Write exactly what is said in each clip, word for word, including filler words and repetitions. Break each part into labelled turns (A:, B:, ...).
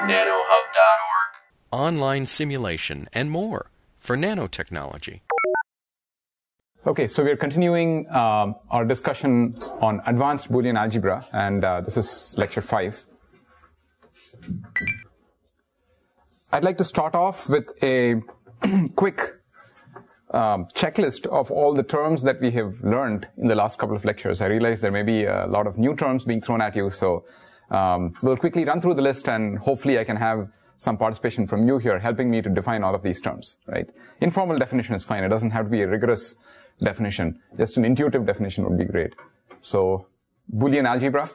A: nanohub dot org.
B: Online simulation and more for nanotechnology.
C: Okay, so we're continuing um, our discussion on advanced Boolean algebra, and uh, this is lecture five. I'd like to start off with a quick um, checklist of all the terms that we have learned in the last couple of lectures. I realize there may be a lot of new terms being thrown at you, so um, we'll quickly run through the list, and hopefully I can have some participation from you here helping me to define all of these terms, right? Informal definition is fine. It doesn't have to be a rigorous definition. Just an intuitive definition would be great. So, Boolean algebra.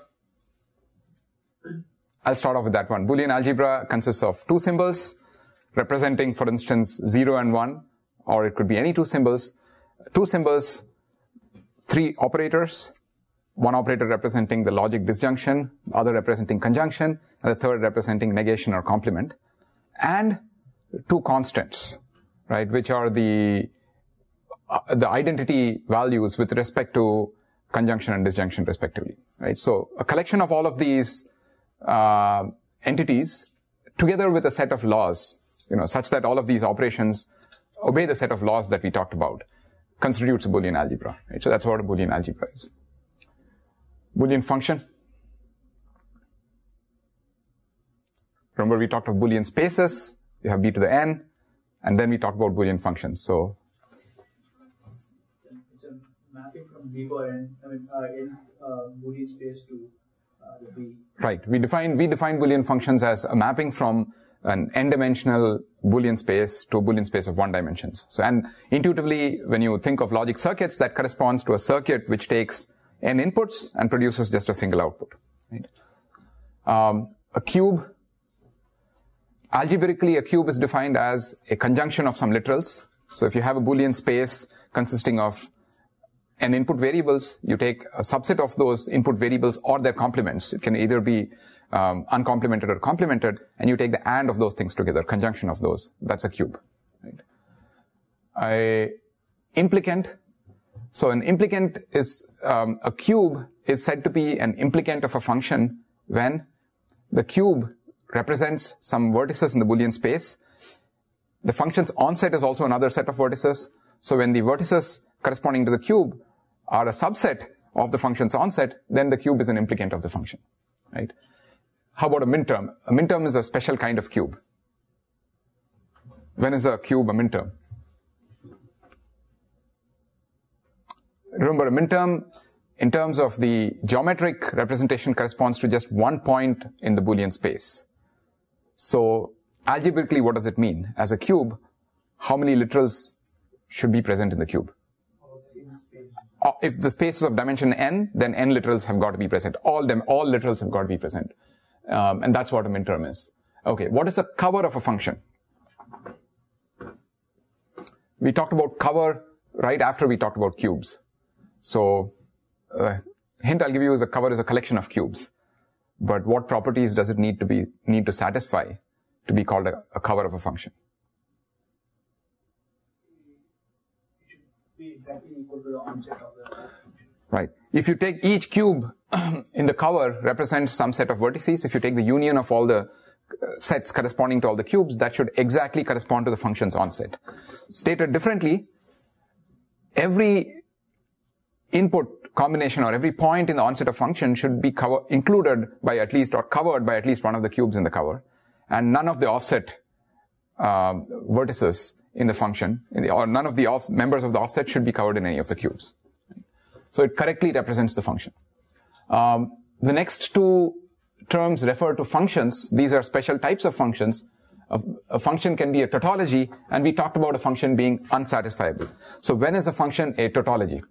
C: I'll start off with that one. Boolean algebra consists of two symbols representing, for instance, zero and one, or it could be any two symbols. Two symbols, three operators, one operator representing the logic disjunction, the other representing conjunction, and the third representing negation or complement, and two constants, right, which are the uh, the identity values with respect to conjunction and disjunction respectively, right? So a collection of all of these uh, entities together with a set of laws, you know, such that all of these operations obey the set of laws that we talked about, constitutes a Boolean algebra, right? So that's what a Boolean algebra is. Boolean function. Remember, we talked of Boolean spaces. You have b to the n, and then we talked about Boolean functions. So
D: it's a mapping from b power n, I mean, uh, n uh, Boolean space to uh, the b.
C: Right. We define we define Boolean functions as a mapping from an n-dimensional Boolean space to a Boolean space of one dimensions. So, and intuitively, when you think of logic circuits, that corresponds to a circuit which takes n inputs and produces just a single output. Right? Um, a cube. Algebraically, a cube is defined as a conjunction of some literals. So if you have a Boolean space consisting of n input variables, you take a subset of those input variables or their complements. It can either be um, uncomplemented or complemented, and you take the and of those things together, conjunction of those. That's a cube. Right? A implicant. So an implicant is, um, a cube is said to be an implicant of a function when the cube represents some vertices in the Boolean space. The function's onset is also another set of vertices. So when the vertices corresponding to the cube are a subset of the function's onset, then the cube is an implicant of the function, right? How about a minterm? A minterm is a special kind of cube. When is a cube a minterm? Remember, a minterm, in terms of the geometric representation, corresponds to just one point in the Boolean space. So, algebraically, what does it mean? As a cube, how many literals should be present in the cube? Uh, if the space is of dimension n, then n literals have got to be present. All them, all literals have got to be present. Um, and that's what a minterm is. Okay, what is the cover of a function? We talked about cover right after we talked about cubes. So, uh, hint I'll give you is a cover is a collection of cubes. But what properties does it need to be, need to satisfy to be called a, a cover of a function?
D: It should be exactly equal to the onset of the function.
C: Right. If you take each cube in the cover represents some set of vertices, if you take the union of all the sets corresponding to all the cubes, that should exactly correspond to the function's onset. Stated differently, every input combination or every point in the onset of function should be cover, included by at least or covered by at least one of the cubes in the cover, and none of the offset uh, vertices in the function, in the, or none of the off, members of the offset should be covered in any of the cubes. So it correctly represents the function. Um, the next two terms refer to functions. These are special types of functions. A, a function can be a tautology, and we talked about a function being unsatisfiable. So when is a function a tautology?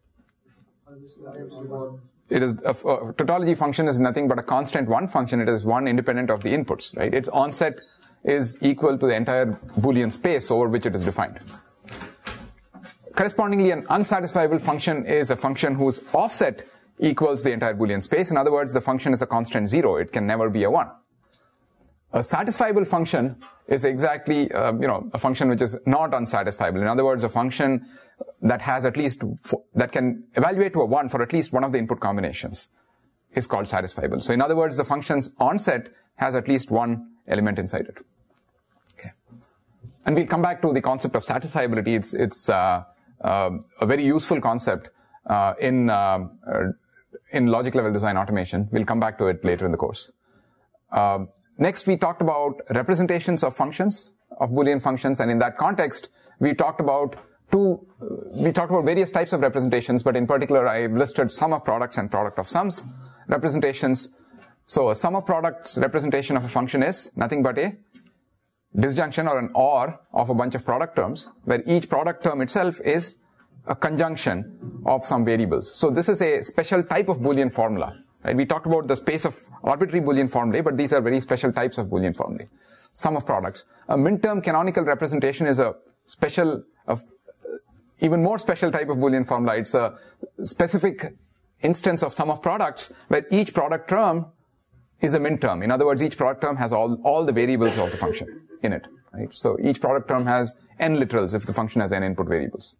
C: It is a, a tautology function is nothing but a constant one function. It is one independent of the inputs, right? Its onset is equal to the entire Boolean space over which it is defined. Correspondingly, an unsatisfiable function is a function whose offset equals the entire Boolean space. In other words, the function is a constant zero. It can never be a one. A satisfiable function is exactly, uh, you know, a function which is not unsatisfiable. In other words, a function that has at least, that can evaluate to a one for at least one of the input combinations is called satisfiable. So in other words, the function's onset has at least one element inside it. Okay. And we'll come back to the concept of satisfiability. It's, it's uh, uh, a very useful concept uh, in, uh, in logic level design automation. We'll come back to it later in the course. Uh, next, we talked about representations of functions, of Boolean functions, and in that context, we talked about two, we talked about various types of representations, but in particular, I've listed sum of products and product of sums representations. So a sum of products representation of a function is nothing but a disjunction or an or of a bunch of product terms, where each product term itself is a conjunction of some variables. So this is a special type of Boolean formula. Right? We talked about the space of arbitrary Boolean formulae, but these are very special types of Boolean formulae. Sum of products. A min-term canonical representation is a special, of even more special type of Boolean formula. It's a specific instance of sum of products where each product term is a min-term. In other words, each product term has all, all the variables of the function in it. Right? So each product term has n literals if the function has n input variables.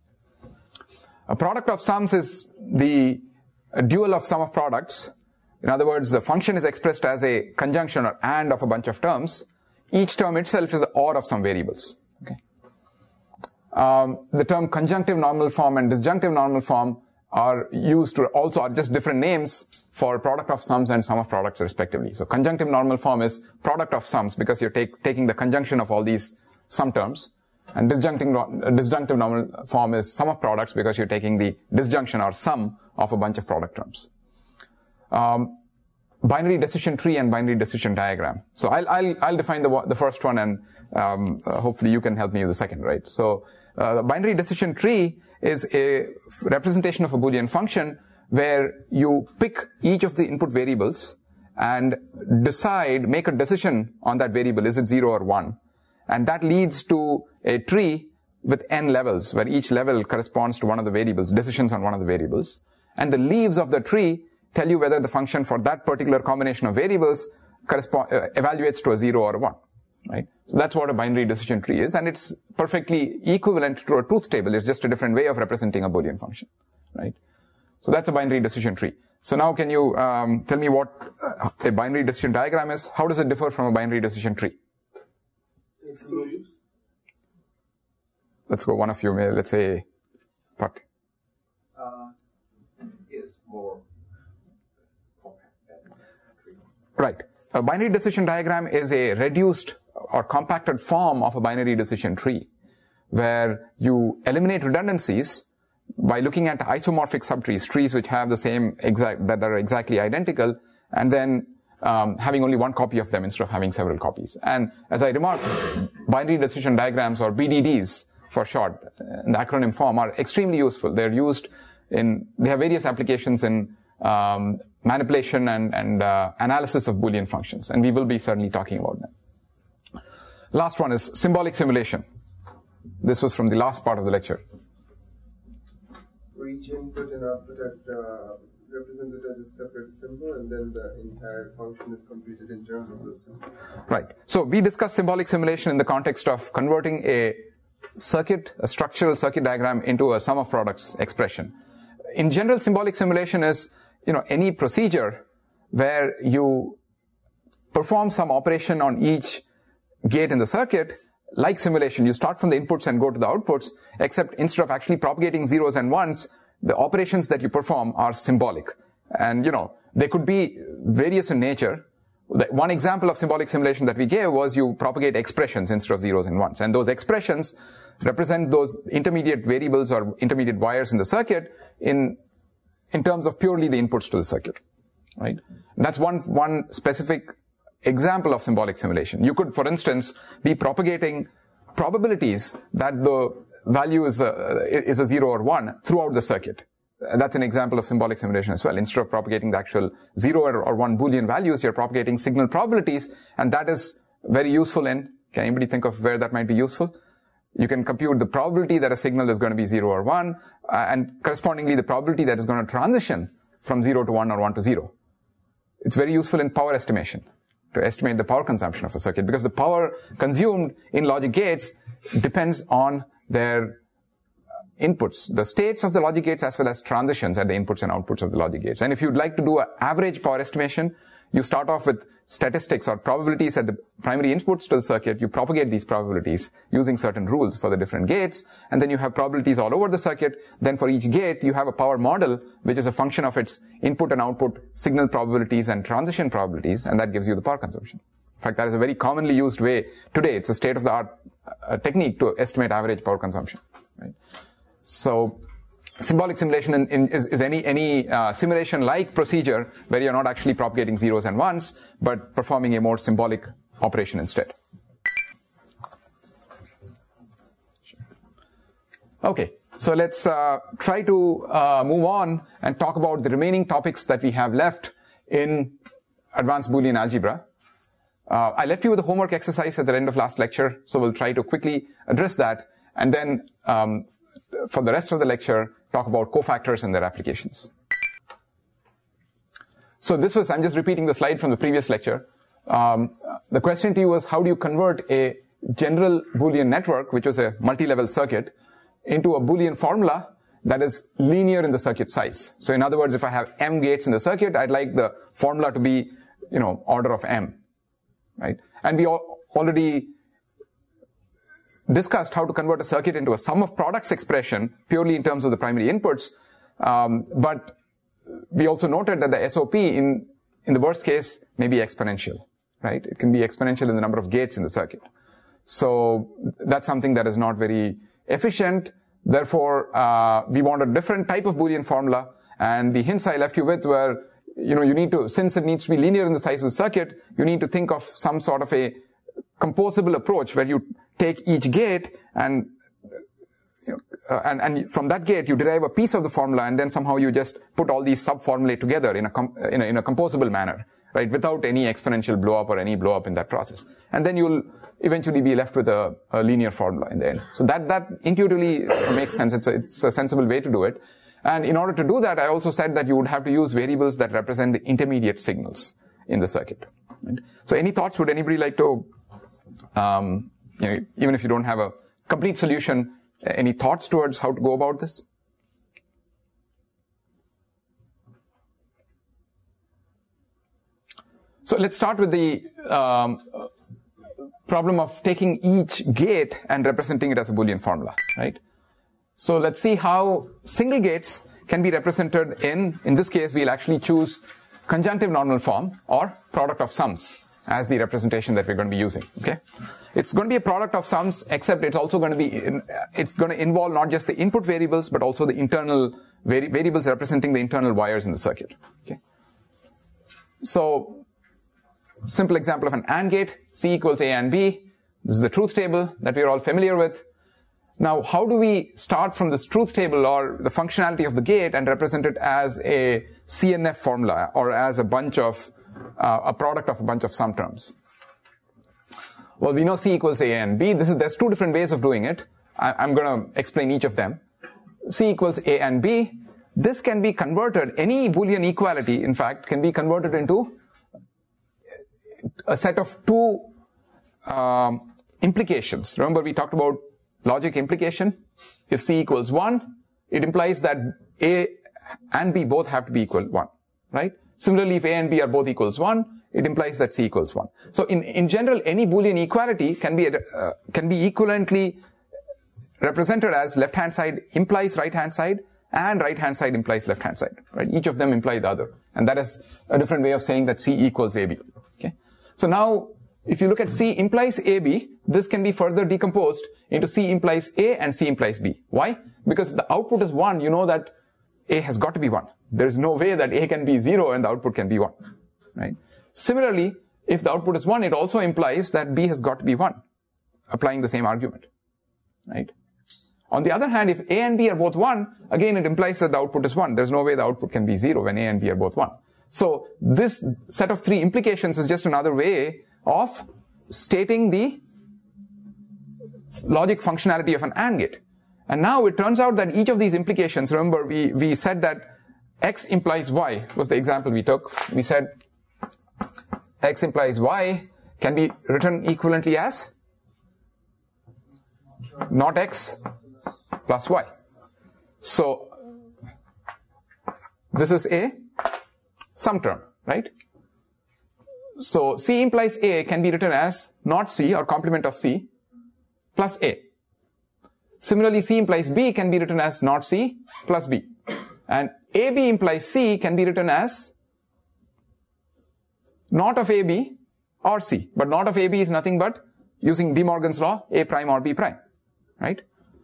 C: A product of sums is the dual of sum of products. In other words, the function is expressed as a conjunction or and of a bunch of terms. Each term itself is an or of some variables. Okay. Um, the term conjunctive normal form and disjunctive normal form are used to also are just different names for product of sums and sum of products respectively. So conjunctive normal form is product of sums because you're take, taking the conjunction of all these sum terms. And disjunctive, disjunctive normal form is sum of products because you're taking the disjunction or sum of a bunch of product terms. Um, binary decision tree and binary decision diagram. So I'll, I'll, I'll define the, the first one and um, uh, hopefully you can help me with the second, right? So uh, the binary decision tree is a representation of a Boolean function where you pick each of the input variables and decide, make a decision on that variable, is it zero or one? And that leads to a tree with n levels, where each level corresponds to one of the variables, decisions on one of the variables. And the leaves of the tree tell you whether the function for that particular combination of variables correspond, uh, evaluates to a zero or a one. Right? So that's what a binary decision tree is, and it's perfectly equivalent to a truth table. It's just a different way of representing a Boolean function. Right? So that's a binary decision tree. So now can you um, tell me what uh, a binary decision diagram is? How does it differ from a binary decision tree?
A: It's leaves.
C: Let's go one of you, may, let's say, what?
A: Uh, is more compact.
C: Right. A binary decision diagram is a reduced or compacted form of a binary decision tree, where you eliminate redundancies by looking at isomorphic subtrees, trees which have the same exact, that are exactly identical, and then um, having only one copy of them instead of having several copies. And as I remarked, binary decision diagrams, or B D Ds for short, in the acronym form, are extremely useful. They're used in, they have various applications in um, manipulation and, and uh, analysis of Boolean functions, and we will be certainly talking about them. Last one is symbolic simulation. This was from the last part of the lecture.
A: For each input and output are uh, represented as a separate symbol, and then the entire function is computed in terms of those symbols.
C: Right. So we discussed symbolic simulation in the context of converting a circuit, a structural circuit diagram, into a sum of products expression. In general, symbolic simulation is, you know, any procedure where you perform some operation on each gate in the circuit. Like simulation, you start from the inputs and go to the outputs, except instead of actually propagating zeros and ones, the operations that you perform are symbolic. And, you know, they could be various in nature. The one example of symbolic simulation that we gave was you propagate expressions instead of zeros and ones. And those expressions represent those intermediate variables or intermediate wires in the circuit in, in terms of purely the inputs to the circuit. Right? That's one, one specific example of symbolic simulation. You could, for instance, be propagating probabilities that the value is a, is a zero or one throughout the circuit. That's an example of symbolic simulation as well. Instead of propagating the actual zero or, or one Boolean values, you're propagating signal probabilities, and that is very useful in, can anybody think of where that might be useful? You can compute the probability that a signal is going to be zero or one, uh, and correspondingly the probability that is going to transition from zero to one or one to zero. It's very useful in power estimation, to estimate the power consumption of a circuit, because the power consumed in logic gates depends on their inputs, the states of the logic gates as well as transitions at the inputs and outputs of the logic gates. And if you'd like to do an average power estimation, you start off with statistics or probabilities at the primary inputs to the circuit. You propagate these probabilities using certain rules for the different gates, and then you have probabilities all over the circuit. Then for each gate, you have a power model, which is a function of its input and output signal probabilities and transition probabilities, and that gives you the power consumption. In fact, that is a very commonly used way today. It's a state-of-the-art uh, technique to estimate average power consumption. Right? So, symbolic simulation in, in, is, is any, any uh, simulation-like procedure where you're not actually propagating zeros and ones, but performing a more symbolic operation instead. Okay, so let's uh, try to uh, move on and talk about the remaining topics that we have left in advanced Boolean algebra. Uh, I left you with a homework exercise at the end of last lecture, so we'll try to quickly address that, and then um, for the rest of the lecture, talk about cofactors and their applications. So this was, I'm just repeating the slide from the previous lecture. Um, the question to you was, how do you convert a general Boolean network, which was a multi-level circuit, into a Boolean formula that is linear in the circuit size? So in other words, if I have m gates in the circuit, I'd like the formula to be, you know, order of m, right? And we all already discussed how to convert a circuit into a sum of products expression purely in terms of the primary inputs, um, but we also noted that the S O P in in the worst case may be exponential, right? It can be exponential in the number of gates in the circuit. So that's something that is not very efficient. Therefore, uh, we want a different type of Boolean formula, and the hints I left you with were, you know, you need to, since it needs to be linear in the size of the circuit, you need to think of some sort of a composable approach where you take each gate and, you know, uh, and, and from that gate you derive a piece of the formula, and then somehow you just put all these sub-formulae together in a, com in a, in a composable manner, right, without any exponential blow-up or any blow-up in that process. And then you'll eventually be left with a, a linear formula in the end. So that, that intuitively makes sense. It's a, it's a sensible way to do it. And in order to do that, I also said that you would have to use variables that represent the intermediate signals in the circuit. Right? So any thoughts? Would anybody like to, um, you know, even if you don't have a complete solution, any thoughts towards how to go about this? So let's start with the um, problem of taking each gate and representing it as a Boolean formula, right? So let's see how single gates can be represented in, in this case, we'll actually choose conjunctive normal form or product of sums as the representation that we're going to be using, okay? It's going to be a product of sums, except it's also going to be, in, it's going to involve not just the input variables, but also the internal vari variables representing the internal wires in the circuit, okay? So, simple example of an AND gate, C equals A and B. This is the truth table that we're all familiar with. Now, how do we start from this truth table or the functionality of the gate and represent it as a C N F formula or as a bunch of, uh, a product of a bunch of sum terms? Well, we know C equals A and B. This is, there's two different ways of doing it. I, I'm going to explain each of them. C equals A and B. This can be converted, any Boolean equality, in fact, can be converted into a set of two um, implications. Remember, we talked about logic implication. If C equals one, it implies that A and B both have to be equal one, right? Similarly, if A and B are both equals one, it implies that C equals one. So in, in general, any Boolean equality can be, uh, can be equivalently represented as left-hand side implies right-hand side and right-hand side implies left-hand side, right? Each of them imply the other. And that is a different way of saying that C equals A B, okay? So now, if you look at C implies A B, this can be further decomposed into C implies A and C implies B. Why? Because if the output is one, you know that A has got to be one. There is no way that A can be zero and the output can be one, right? Similarly, if the output is one, it also implies that B has got to be one, applying the same argument, right? On the other hand, if A and B are both one, again it implies that the output is one. There's no way the output can be zero when A and B are both one. So this set of three implications is just another way of stating the logic functionality of an AND gate. And now it turns out that each of these implications, remember we, we said that X implies Y was the example we took. We said X implies Y can be written equivalently as not X plus Y, So this is a sum term, right? So C implies A can be written as not C or complement of C plus A. Similarly, C implies B can be written as not C plus B. And A B implies C can be written as not of A B or C. But not of A B is nothing but, using De Morgan's law, A prime or B prime, right?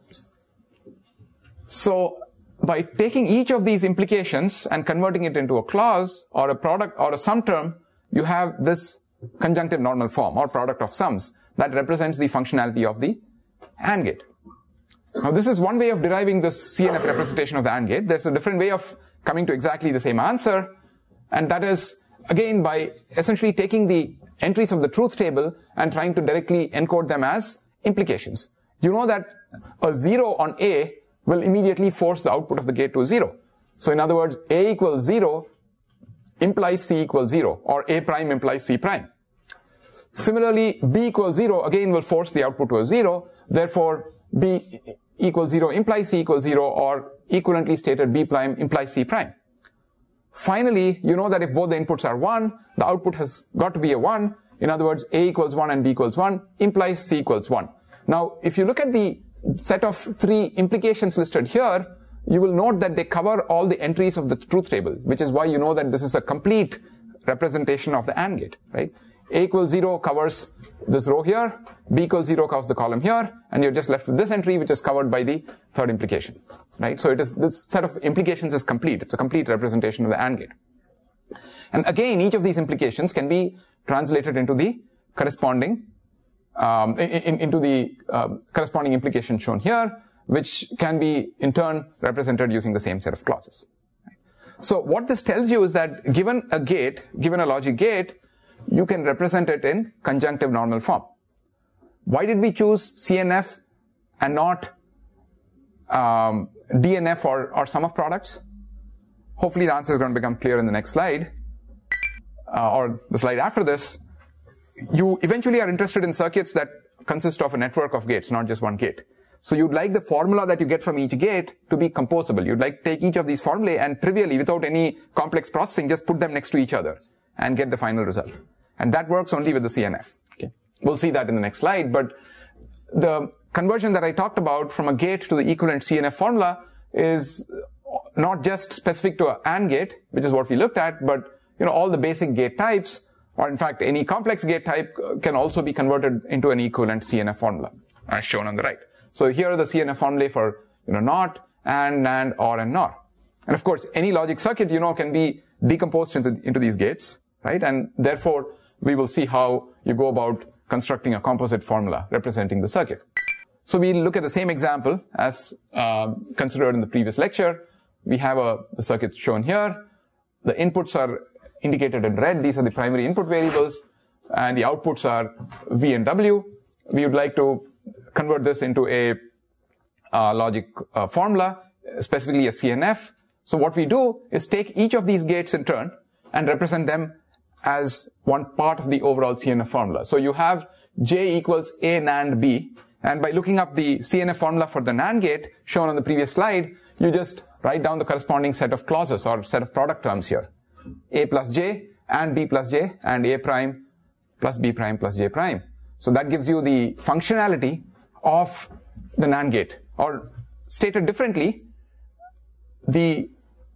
C: So by taking each of these implications and converting it into a clause or a product or a sum term, you have this conjunctive normal form or product of sums that represents the functionality of the AND gate. Now this is one way of deriving this C N F representation of the AND gate. There's a different way of coming to exactly the same answer, and that is again by essentially taking the entries of the truth table and trying to directly encode them as implications. You know that a zero on A will immediately force the output of the gate to zero. So in other words, A equals zero implies C equals zero, or A prime implies C prime. Similarly, B equals zero again will force the output to a zero. Therefore, B equals zero implies C equals zero, or equivalently stated, B prime implies C prime. Finally, you know that if both the inputs are one, the output has got to be a one. In other words, A equals one and B equals one implies C equals one. Now, if you look at the set of three implications listed here, you will note that they cover all the entries of the truth table, which is why you know that this is a complete representation of the AND gate, right? A equals zero covers this row here, B equals zero covers the column here, and you're just left with this entry, which is covered by the third implication, right? So it is, this set of implications is complete. It's a complete representation of the AND gate. And again, each of these implications can be translated into the corresponding, um, in, in, into the uh, corresponding implication shown here, which can be in turn represented using the same set of clauses. So what this tells you is that given a gate, given a logic gate, you can represent it in conjunctive normal form. Why did we choose C N F and not um, D N F or, or sum of products? Hopefully the answer is going to become clear in the next slide, uh, or the slide after this. You eventually are interested in circuits that consist of a network of gates, not just one gate. So you'd like the formula that you get from each gate to be composable. You'd like to take each of these formulae and trivially, without any complex processing, just put them next to each other and get the final result. And that works only with the C N F. Okay. We'll see that in the next slide, but the conversion that I talked about from a gate to the equivalent C N F formula is not just specific to an AND gate, which is what we looked at, but you know, all the basic gate types, or in fact any complex gate type, can also be converted into an equivalent C N F formula, as shown on the right. So here are the C N F formulae for, you know, NOT, AND, NAND, OR, and NOR. And of course, any logic circuit, you know, can be decomposed into, into these gates, right? And therefore, we will see how you go about constructing a composite formula representing the circuit. So we'll look at the same example as uh, considered in the previous lecture. We have a, the circuit shown here. The inputs are indicated in red. These are the primary input variables, and the outputs are V and W. We would like to convert this into a uh, logic uh, formula, specifically a C N F. So what we do is take each of these gates in turn and represent them as one part of the overall C N F formula. So you have J equals A NAND B, and by looking up the C N F formula for the NAND gate shown on the previous slide, you just write down the corresponding set of clauses or set of product terms here. A plus J and B plus J and A prime plus B prime plus J prime. So that gives you the functionality of the NAND gate, or stated differently, the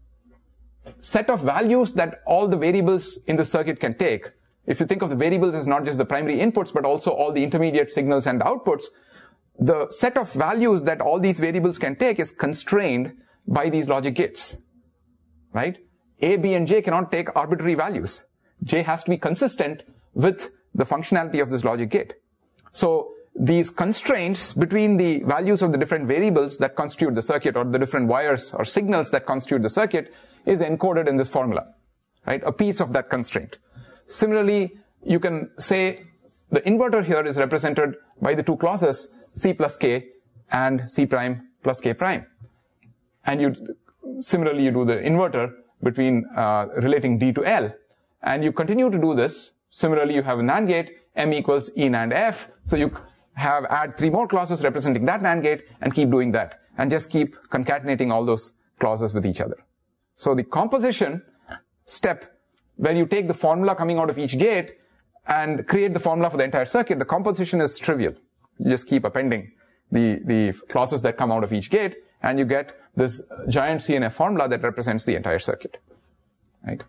C: set of values that all the variables in the circuit can take. If you think of the variables as not just the primary inputs, but also all the intermediate signals and the outputs, the set of values that all these variables can take is constrained by these logic gates, right? A, B, and J cannot take arbitrary values. J has to be consistent with the functionality of this logic gate. So these constraints between the values of the different variables that constitute the circuit, or the different wires or signals that constitute the circuit, is encoded in this formula, right? A piece of that constraint. Similarly, you can say the inverter here is represented by the two clauses C plus K and C prime plus K prime. And you similarly you do the inverter between uh, relating D to L, and you continue to do this. Similarly, you have a NAND gate, M equals E NAND F. So you have add three more clauses representing that NAND gate and keep doing that. and just keep concatenating all those clauses with each other. So the composition step, where you take the formula coming out of each gate and create the formula for the entire circuit, the composition is trivial. You just keep appending the, the clauses that come out of each gate, and you get this giant C N F formula that represents the entire circuit, right?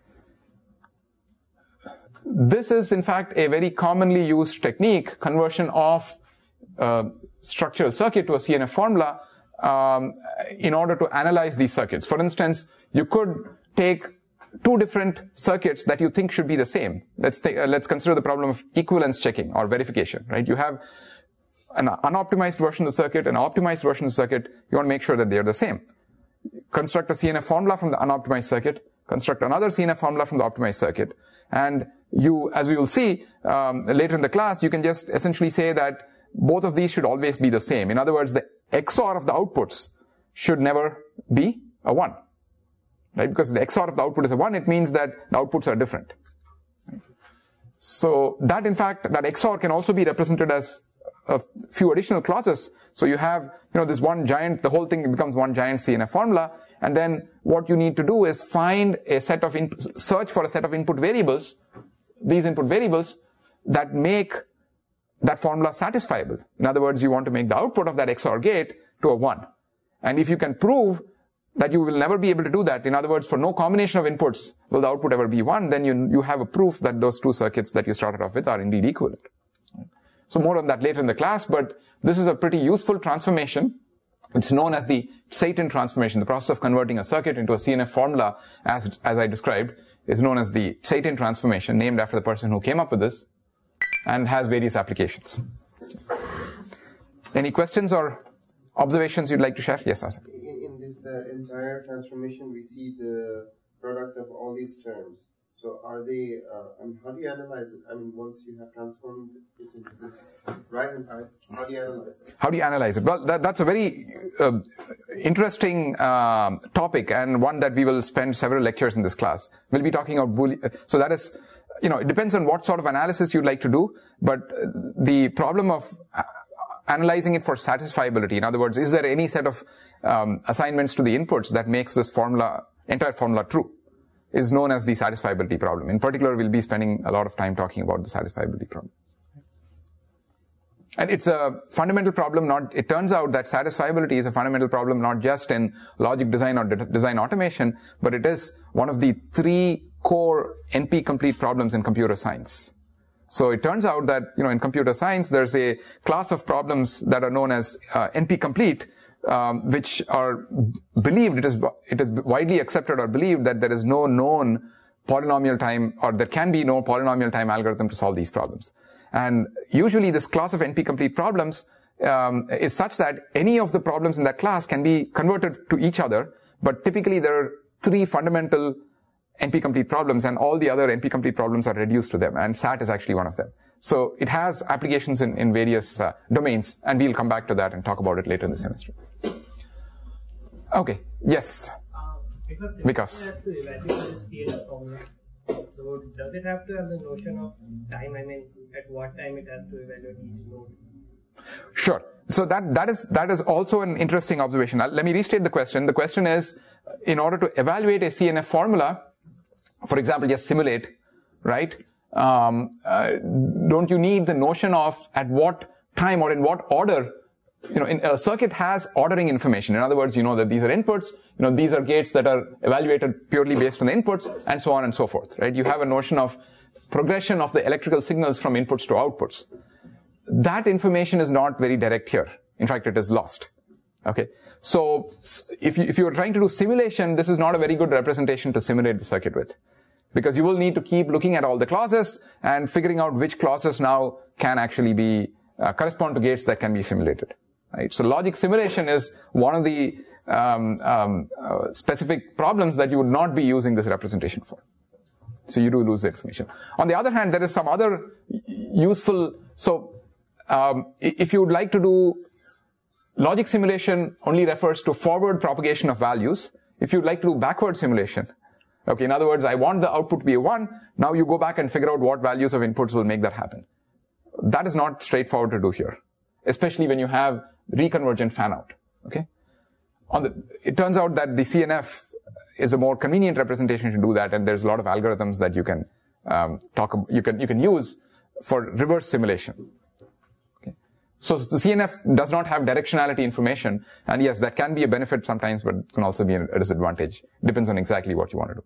C: This is, in fact, a very commonly used technique, conversion of uh, structural circuit to a C N F formula, um, in order to analyze these circuits. For instance, you could take two different circuits that you think should be the same. Let's take, uh, let's consider the problem of equivalence checking or verification, right? You have an unoptimized version of the circuit, an optimized version of the circuit. You want to make sure that they are the same. Construct a C N F formula from the unoptimized circuit, construct another C N F formula from the optimized circuit, and you, as we will see um, later in the class, you can just essentially say that both of these should always be the same. In other words, the X O R of the outputs should never be a one. Right? Because the X O R of the output is a one, it means that the outputs are different. Right? So that, in fact, that X O R can also be represented as a few additional clauses. So you have, you know, this one giant, the whole thing becomes one giant C N F formula, and then what you need to do is find a set of, in, search for a set of input variables, these input variables that make that formula satisfiable. In other words, you want to make the output of that X O R gate to a one. And if you can prove that you will never be able to do that, in other words, for no combination of inputs will the output ever be one, then you, you have a proof that those two circuits that you started off with are indeed equivalent. So more on that later in the class, but this is a pretty useful transformation. It's known as the Seitin transformation. The process of converting a circuit into a C N F formula, as, as I described, is known as the Seitin transformation, named after the person who came up with this, and has various applications. Any questions or observations you'd like to share? Yes, Asif.
A: In, in this uh, entire transformation, we see the product of all these terms. So are they, uh, I mean, how do you analyze it? I mean, once you have transformed it into this right-hand side, how do you analyze it?
C: How do you analyze it? Well, that, that's a very uh, interesting uh, topic, and one that we will spend several lectures in this class. We'll be talking about Boolean. So that is, you know, it depends on what sort of analysis you'd like to do, but the problem of analyzing it for satisfiability, in other words, is there any set of um, assignments to the inputs that makes this formula, entire formula true, is known as the satisfiability problem. In particular, we'll be spending a lot of time talking about the satisfiability problem. And it's a fundamental problem, not, it turns out that satisfiability is a fundamental problem not just in logic design or de- design automation, but it is one of the three core N P-complete problems in computer science. So it turns out that, you know, in computer science, there's a class of problems that are known as uh, N P-complete, um, which are believed, it is, it is widely accepted or believed that there is no known polynomial time, or there can be no polynomial time algorithm to solve these problems. And usually this class of N P-complete problems um, is such that any of the problems in that class can be converted to each other, but typically there are three fundamental N P-complete problems, and all the other N P-complete problems are reduced to them, and S A T is actually one of them. So it has applications in, in various uh, domains, and we'll come back to that and talk about it later in the semester. Okay, yes?
E: Uh, because
C: Because
E: it has to evaluate the C N F formula. So does it have to have the notion of time? I mean, at what time it has to evaluate each node?
C: Sure. So that, that is, that is also an interesting observation. Now, let me restate the question. The question is, in order to evaluate a C N F formula, for example, just simulate, right? Um, uh, don't you need the notion of at what time or in what order? You know, in, a circuit has ordering information. In other words, you know that these are inputs, you know, these are gates that are evaluated purely based on the inputs, and so on and so forth, right? You have a notion of progression of the electrical signals from inputs to outputs. That information is not very direct here. In fact, it is lost. Okay. So if you, if you're trying to do simulation, this is not a very good representation to simulate the circuit with, because you will need to keep looking at all the clauses and figuring out which clauses now can actually be, uh, correspond to gates that can be simulated. Right? So logic simulation is one of the um, um, uh, specific problems that you would not be using this representation for. So you do lose the information. On the other hand, there is some other useful, so um, if you would like to do logic simulation only refers to forward propagation of values. If you'd like to do backward simulation, okay, in other words, I want the output to be a one, now you go back and figure out what values of inputs will make that happen. That is not straightforward to do here, especially when you have reconvergent fan-out, okay? on the, it turns out that the C N F is a more convenient representation to do that, and there's a lot of algorithms that you can um, talk about, you can you can use for reverse simulation. Okay. So the C N F does not have directionality information, and yes, that can be a benefit sometimes, but it can also be a disadvantage. Depends on exactly what you want to do.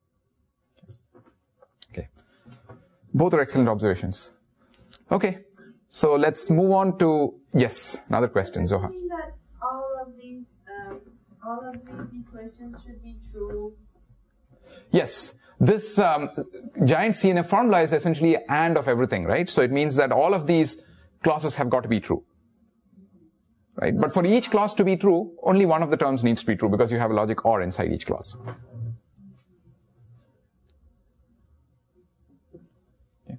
C: Okay. Both are excellent observations. Okay. So let's move on to, yes, another question, Zoha.
F: Does that mean that all of these, um, all of these equations should be true?
C: Yes. This um, giant C N F formula is essentially and of everything, right? So it means that all of these clauses have got to be true, right? But for each clause to be true, only one of the terms needs to be true because you have a logic OR inside each clause. Okay.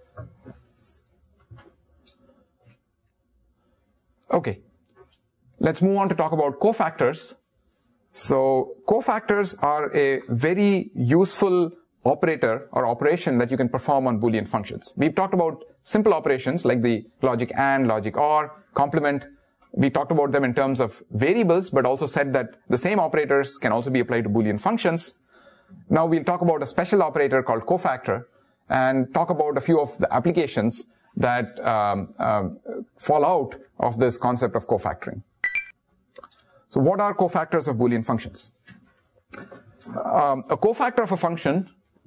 C: Okay. Let's move on to talk about cofactors. So cofactors are a very useful operator or operation that you can perform on Boolean functions. We've talked about simple operations like the logic AND, logic OR, complement. We talked about them in terms of variables, but also said that the same operators can also be applied to Boolean functions. Now we'll talk about a special operator called cofactor and talk about a few of the applications that um, um, fall out of this concept of cofactoring. So what are cofactors of Boolean functions? Um, a cofactor of a function,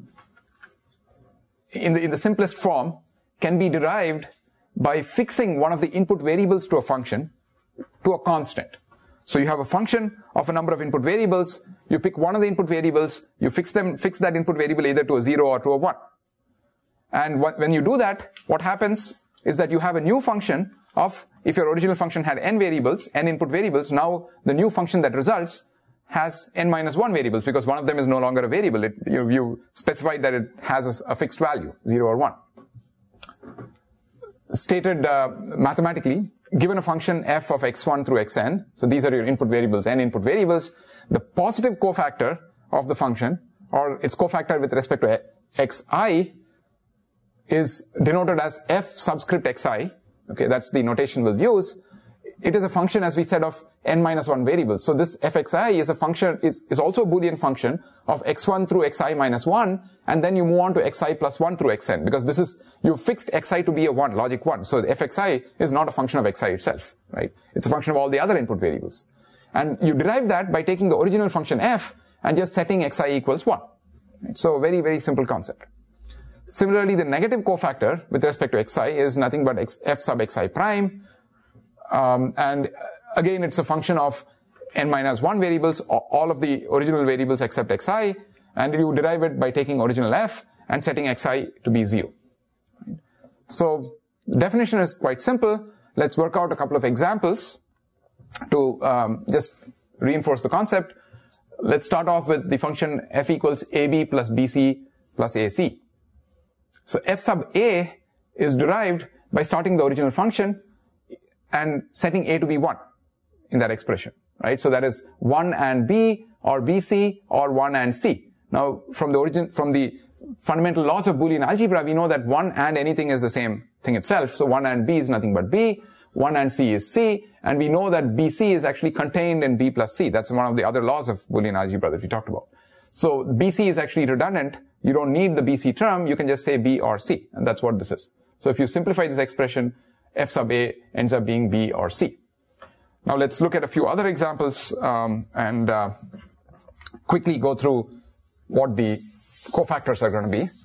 C: in the, in the simplest form, can be derived by fixing one of the input variables to a function to a constant. So you have a function of a number of input variables, you pick one of the input variables, you fix them, fix that input variable either to a zero or to a one. And what, when you do that, what happens is that you have a new function of, if your original function had n variables, n input variables, now the new function that results has n minus one variables because one of them is no longer a variable. It, you, you specified that it has a, a fixed value, zero or one. Stated uh, mathematically, given a function f of x one through xn, so these are your input variables, n input variables, the positive cofactor of the function, or its cofactor with respect to xi, is denoted as f subscript xi. Okay, that's the notation we'll use. It is a function, as we said, of n minus one variables. So this fxi is a function, is, is also a Boolean function of x one through xi minus one, and then you move on to xi plus one through xn, because this is, you fixed xi to be a one, logic one. So the fxi is not a function of xi itself, right? It's a function of all the other input variables. And you derive that by taking the original function f and just setting xi equals one. Right? So very, very simple concept. Similarly, the negative cofactor with respect to xi is nothing but x, f sub xi prime. Um, and again, it's a function of n minus one variables, all of the original variables except xi, and you derive it by taking original f and setting xi to be zero. So the definition is quite simple. Let's work out a couple of examples to um, just reinforce the concept. Let's start off with the function f equals ab plus bc plus ac. So f sub a is derived by starting the original function and setting a to be one in that expression, right? So that is one and b, or bc, or one and c. Now, from the origin, from the fundamental laws of Boolean algebra, we know that one and anything is the same thing itself. So one and b is nothing but b, one and c is c, and we know that bc is actually contained in b plus c. That's one of the other laws of Boolean algebra that we talked about. So bc is actually redundant. You don't need the bc term, you can just say b or c, and that's what this is. So if you simplify this expression, f sub a ends up being b or c. Now let's look at a few other examples um, and uh, quickly go through what the cofactors are going to be.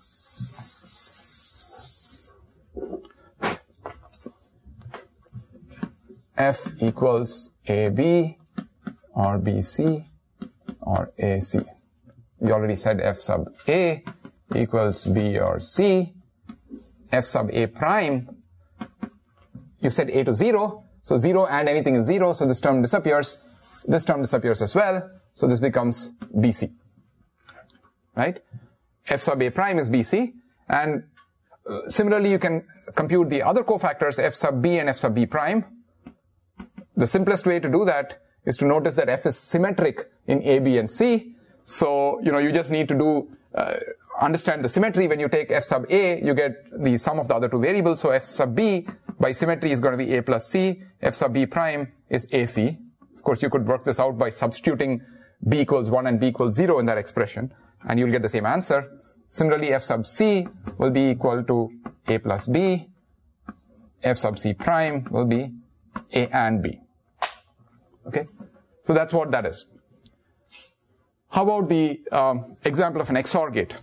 C: F equals ab or bc or ac. We already said f sub a equals b or c. F sub a prime, you set a to zero, so zero and anything is zero, so this term disappears. This term disappears as well, so this becomes bc, right? F sub a prime is bc, and uh, similarly you can compute the other cofactors, f sub b and f sub b prime. The simplest way to do that is to notice that f is symmetric in a, b, and c. So, you know, you just need to do, uh, understand the symmetry. When you take f sub a, you get the sum of the other two variables. So f sub b, by symmetry, is going to be a plus c. F sub b prime is ac. Of course, you could work this out by substituting b equals one and b equals zero in that expression, and you'll get the same answer. Similarly, f sub c will be equal to a plus b. F sub c prime will be a and b. Okay? So that's what that is. How about the um, example of an X O R gate?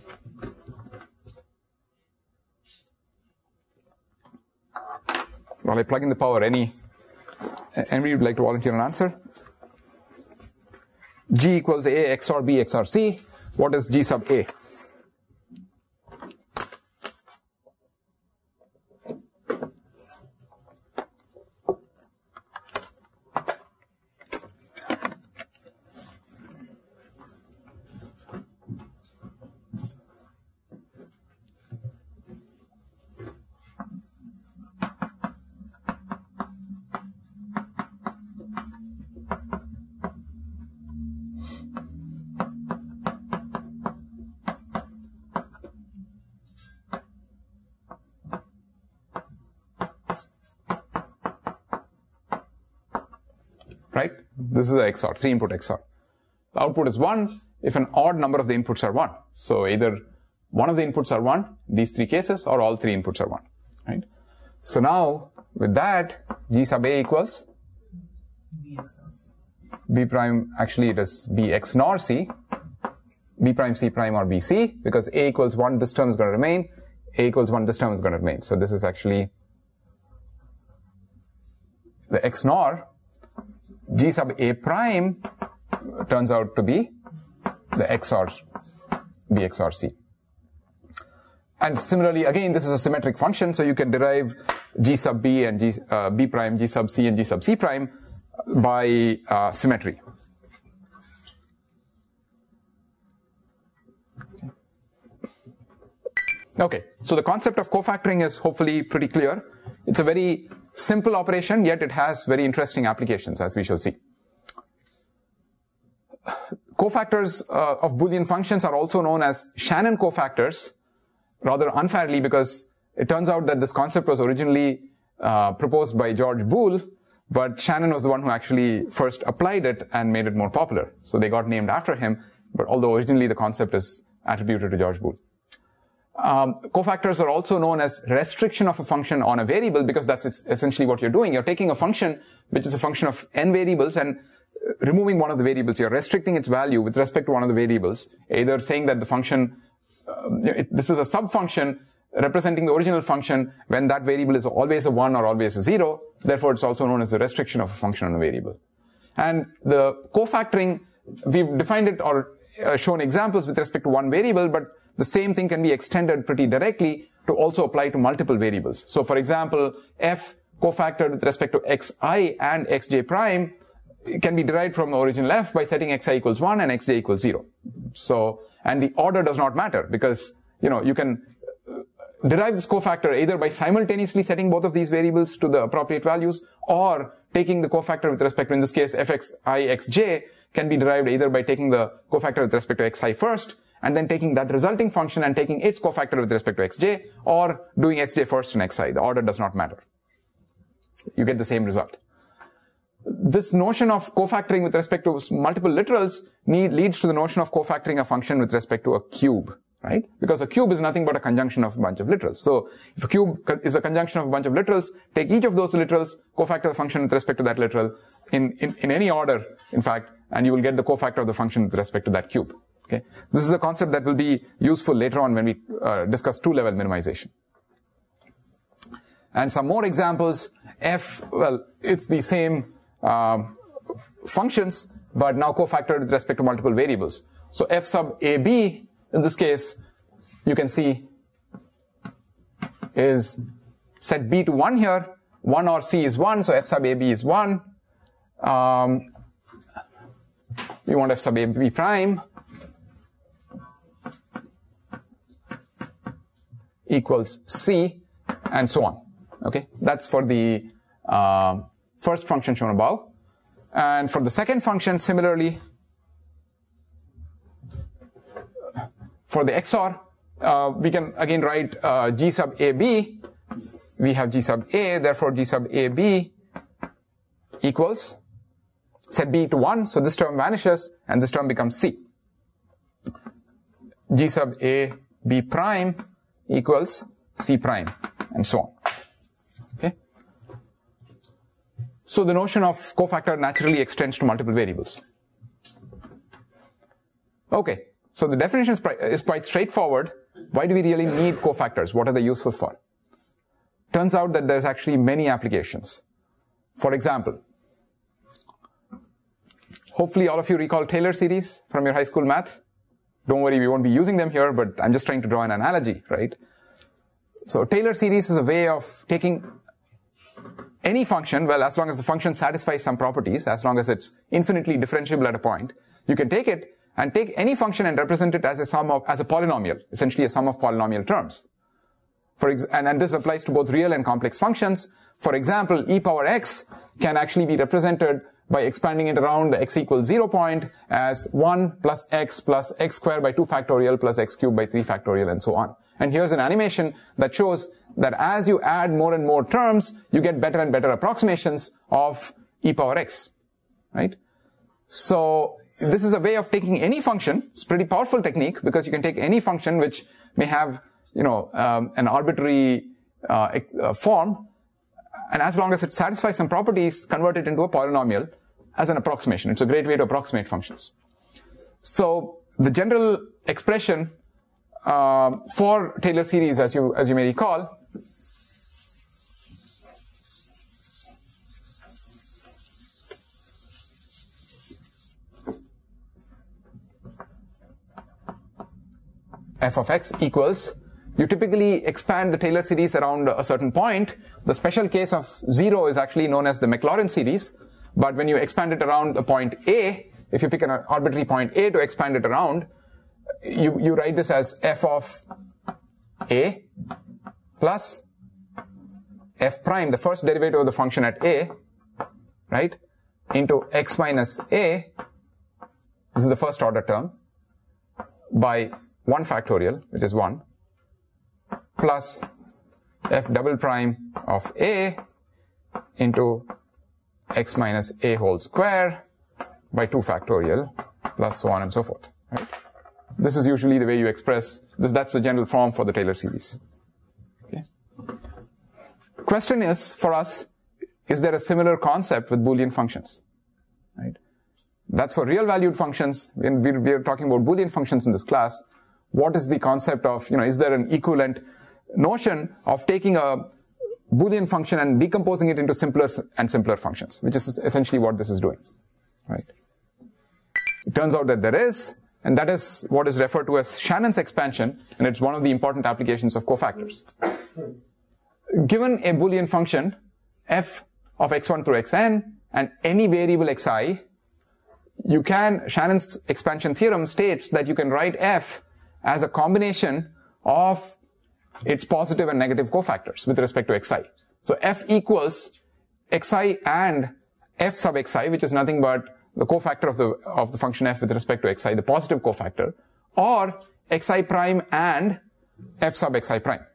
C: While I plug in the power, any anybody would like to volunteer an answer? G equals A X O R B X O R C. What is G sub A? Right? This is the X O R, three input X O R. The output is one if an odd number of the inputs are one. So either one of the inputs are one, these three cases, or all three inputs are one. Right? So now, with that, G sub A equals B prime, actually it is B X N O R C, B prime C prime or B C, because A equals one, this term is going to remain, A equals one, this term is going to remain. So this is actually the X N O R. G sub A prime turns out to be the X O R, B X O R C. And similarly, again, this is a symmetric function, so you can derive G sub B and G, uh, B prime, G sub C and G sub C prime by uh, symmetry. Okay, so the concept of cofactoring is hopefully pretty clear. It's a very simple operation, yet it has very interesting applications, as we shall see. Cofactors uh, of Boolean functions are also known as Shannon cofactors, rather unfairly, because it turns out that this concept was originally uh, proposed by George Boole, but Shannon was the one who actually first applied it and made it more popular. So they got named after him, but although originally the concept is attributed to George Boole. Um, cofactors are also known as restriction of a function on a variable, because that's essentially what you're doing. You're taking a function which is a function of n variables and removing one of the variables. You're restricting its value with respect to one of the variables, either saying that the function, uh, it, this is a sub-function representing the original function when that variable is always a one or always a zero. Therefore, it's also known as the restriction of a function on a variable. And the cofactoring, we've defined it or uh, shown examples with respect to one variable, but the same thing can be extended pretty directly to also apply to multiple variables. So for example, f cofactored with respect to xi and xj prime can be derived from the original f by setting xi equals one and xj equals zero. So, and the order does not matter, because, you know, you can derive this cofactor either by simultaneously setting both of these variables to the appropriate values, or taking the cofactor with respect to, in this case, fxi xj can be derived either by taking the cofactor with respect to xi first, and then taking that resulting function and taking its cofactor with respect to xj, or doing xj first and xi. The order does not matter. You get the same result. This notion of cofactoring with respect to multiple literals need, leads to the notion of cofactoring a function with respect to a cube, right? Because a cube is nothing but a conjunction of a bunch of literals. So if a cube is a conjunction of a bunch of literals, take each of those literals, cofactor the function with respect to that literal in, in, in any order, in fact, and you will get the cofactor of the function with respect to that cube. Okay. This is a concept that will be useful later on when we uh, discuss two-level minimization. And some more examples. F, well, it's the same uh, functions, but now cofactored with respect to multiple variables. So f sub ab, in this case, you can see is set b to one here. one or c is one, so f sub ab is one. Um, we want f sub ab prime equals c, and so on. Okay, that's for the uh, first function shown above. And for the second function, similarly, for the X O R, uh, we can again write uh, g sub ab. We have g sub a, therefore g sub ab equals set b to one, so this term vanishes, and this term becomes c. G sub a b prime equals c prime, and so on. Okay? So the notion of cofactor naturally extends to multiple variables. Okay, so the definition is, is quite straightforward. Why do we really need cofactors? What are they useful for? Turns out that there's actually many applications. For example, hopefully all of you recall Taylor series from your high school math. Don't worry, we won't be using them here, but I'm just trying to draw an analogy, right? So Taylor series is a way of taking any function, well, as long as the function satisfies some properties, as long as it's infinitely differentiable at a point, you can take it and take any function and represent it as a sum of, as a polynomial, essentially a sum of polynomial terms. For ex- and, and this applies to both real and complex functions. For example, e power x can actually be represented by expanding it around the x equals zero point as one plus x plus x squared by two factorial plus x cubed by three factorial and so on. And here's an animation that shows that as you add more and more terms, you get better and better approximations of e power x, right? So this is a way of taking any function. It's a pretty powerful technique because you can take any function which may have, you know, um, an arbitrary uh, uh, form, and as long as it satisfies some properties, convert it into a polynomial as an approximation. It's a great way to approximate functions. So the general expression uh, for Taylor series, as you as you may recall, f of x equals, you typically expand the Taylor series around a certain point. The special case of zero is actually known as the Maclaurin series. But when you expand it around a point A, if you pick an arbitrary point A to expand it around, you, you write this as f of A plus f prime, the first derivative of the function at A, right, into x minus A, this is the first order term, by one factorial, which is one, plus f double prime of A into x minus A whole square by two factorial, plus so on and so forth. Right? This is usually the way you express this. That's the general form for the Taylor series. Okay. Question is, for us, is there a similar concept with Boolean functions? Right? That's for real valued functions. When we are talking about Boolean functions in this class, what is the concept of, you know, is there an equivalent notion of taking a Boolean function and decomposing it into simpler and simpler functions, which is essentially what this is doing, right? It turns out that there is, and that is what is referred to as Shannon's expansion, and it's one of the important applications of cofactors. Given a Boolean function, f of x one through xn, and any variable xi, you can, Shannon's expansion theorem states that you can write f as a combination of its positive and negative cofactors with respect to xi. So f equals xi and f sub xi, which is nothing but the cofactor of the of the function f with respect to xi, the positive cofactor, or xi prime and f sub xi prime.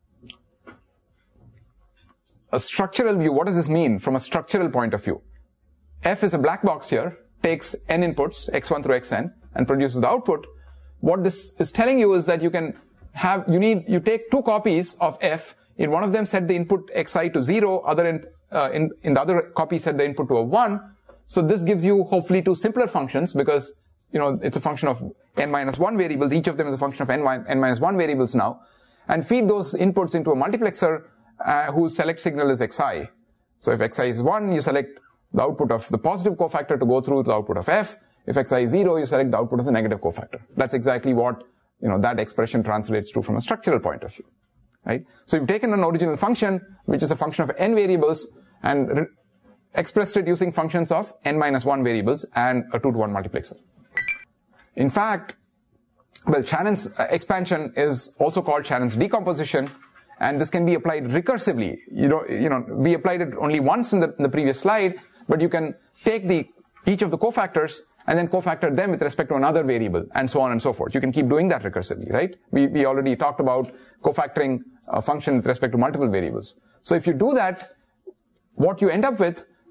C: A structural view, what does this mean from a structural point of view? F is a black box here, takes n inputs, x one through xn, and produces the output. What this is telling you is that you can have, you need, you take two copies of f. In one of them set the input xi to zero, other in, uh, in, in the other copy set the input to a one. So this gives you hopefully two simpler functions because, you know, it's a function of n minus one variables. Each of them is a function of n, n minus one variables now. And feed those inputs into a multiplexer uh, whose select signal is xi. So if xi is one, you select the output of the positive cofactor to go through the output of f. If xi is zero, you select the output of the negative cofactor. That's exactly what, you know, that expression translates to from a structural point of view, right? So you've taken an original function, which is a function of n variables, and re- expressed it using functions of n minus one variables and a two to one multiplexer. In fact, well, Shannon's uh, expansion is also called Shannon's decomposition, and this can be applied recursively. You know, you know, we applied it only once in the, in the previous slide, but you can take the each of the cofactors and then cofactor them with respect to another variable, and so on and so forth. You can keep doing that recursively, right? We, we already talked about cofactoring a function with respect to multiple variables. So if you do that, what you end up with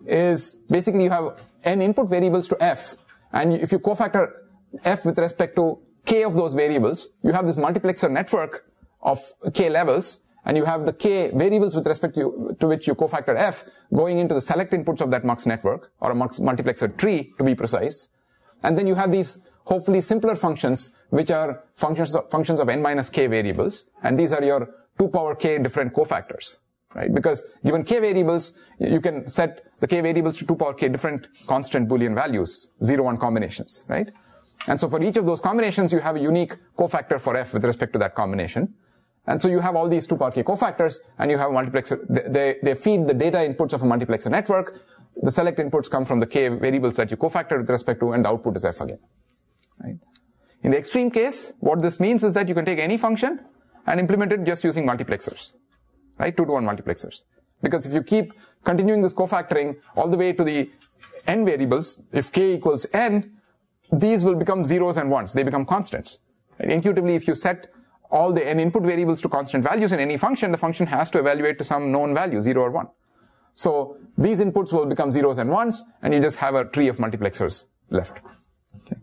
C: is basically you have n input variables to f, and if you cofactor f with respect to k of those variables, you have this multiplexer network of k levels, and you have the k variables with respect to, to which you cofactor f going into the select inputs of that mux network, or a mux multiplexer tree to be precise. And then you have these hopefully simpler functions, which are functions of, functions of n minus k variables, and these are your two power k different cofactors, right? Because given k variables, you can set the k variables to two power k different constant Boolean values, zero one combinations, right? And so for each of those combinations, you have a unique cofactor for f with respect to that combination. And so you have all these two power k cofactors, and you have multiplexer, they, they feed the data inputs of a multiplexer network. The select inputs come from the k variables that you cofactor with respect to, and the output is f again, right? In the extreme case, what this means is that you can take any function and implement it just using multiplexers, right? Two to one multiplexers. Because if you keep continuing this cofactoring all the way to the n variables, if k equals n, these will become zeros and ones. They become constants. Right? Intuitively, if you set all the n input variables to constant values in any function, the function has to evaluate to some known value, zero or one. So these inputs will become zeros and ones, and you just have a tree of multiplexers left. Okay.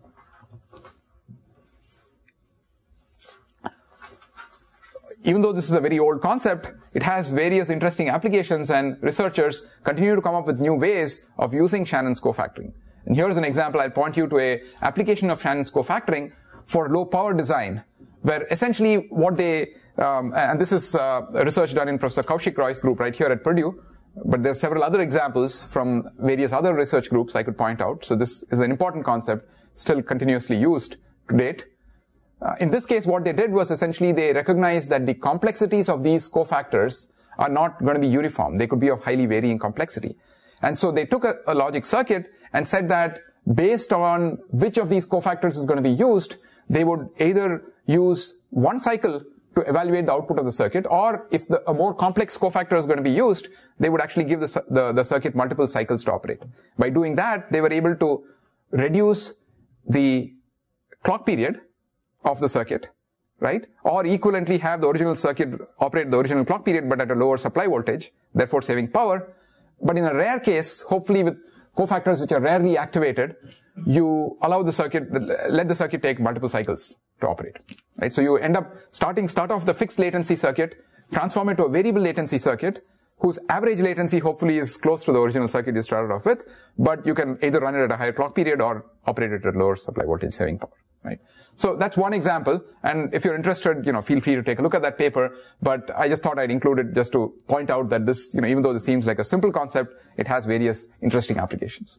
C: Even though this is a very old concept, it has various interesting applications, and researchers continue to come up with new ways of using Shannon's cofactoring. And here's an example. I'll point you to a application of Shannon's cofactoring for low power design, where essentially what they, um, and this is uh, research done in Professor Kaushik Roy's group right here at Purdue, but there are several other examples from various other research groups I could point out. So this is an important concept, still continuously used to date. Uh, in this case, what they did was essentially they recognized that the complexities of these cofactors are not going to be uniform. They could be of highly varying complexity. And so they took a, a logic circuit and said that based on which of these cofactors is going to be used, they would either use one cycle to evaluate the output of the circuit, or if the, a more complex cofactor is going to be used, they would actually give the, the, the circuit multiple cycles to operate. By doing that, they were able to reduce the clock period of the circuit, right? Or equivalently have the original circuit operate the original clock period but at a lower supply voltage, therefore saving power. But in a rare case, hopefully with cofactors which are rarely activated, you allow the circuit, let the circuit take multiple cycles to operate, right? So you end up starting, start off the fixed latency circuit, transform it to a variable latency circuit, whose average latency hopefully is close to the original circuit you started off with, but you can either run it at a higher clock period or operate it at lower supply voltage, saving power, right? So that's one example, and if you're interested, you know, feel free to take a look at that paper, but I just thought I'd include it just to point out that this, you know, even though this seems like a simple concept, it has various interesting applications.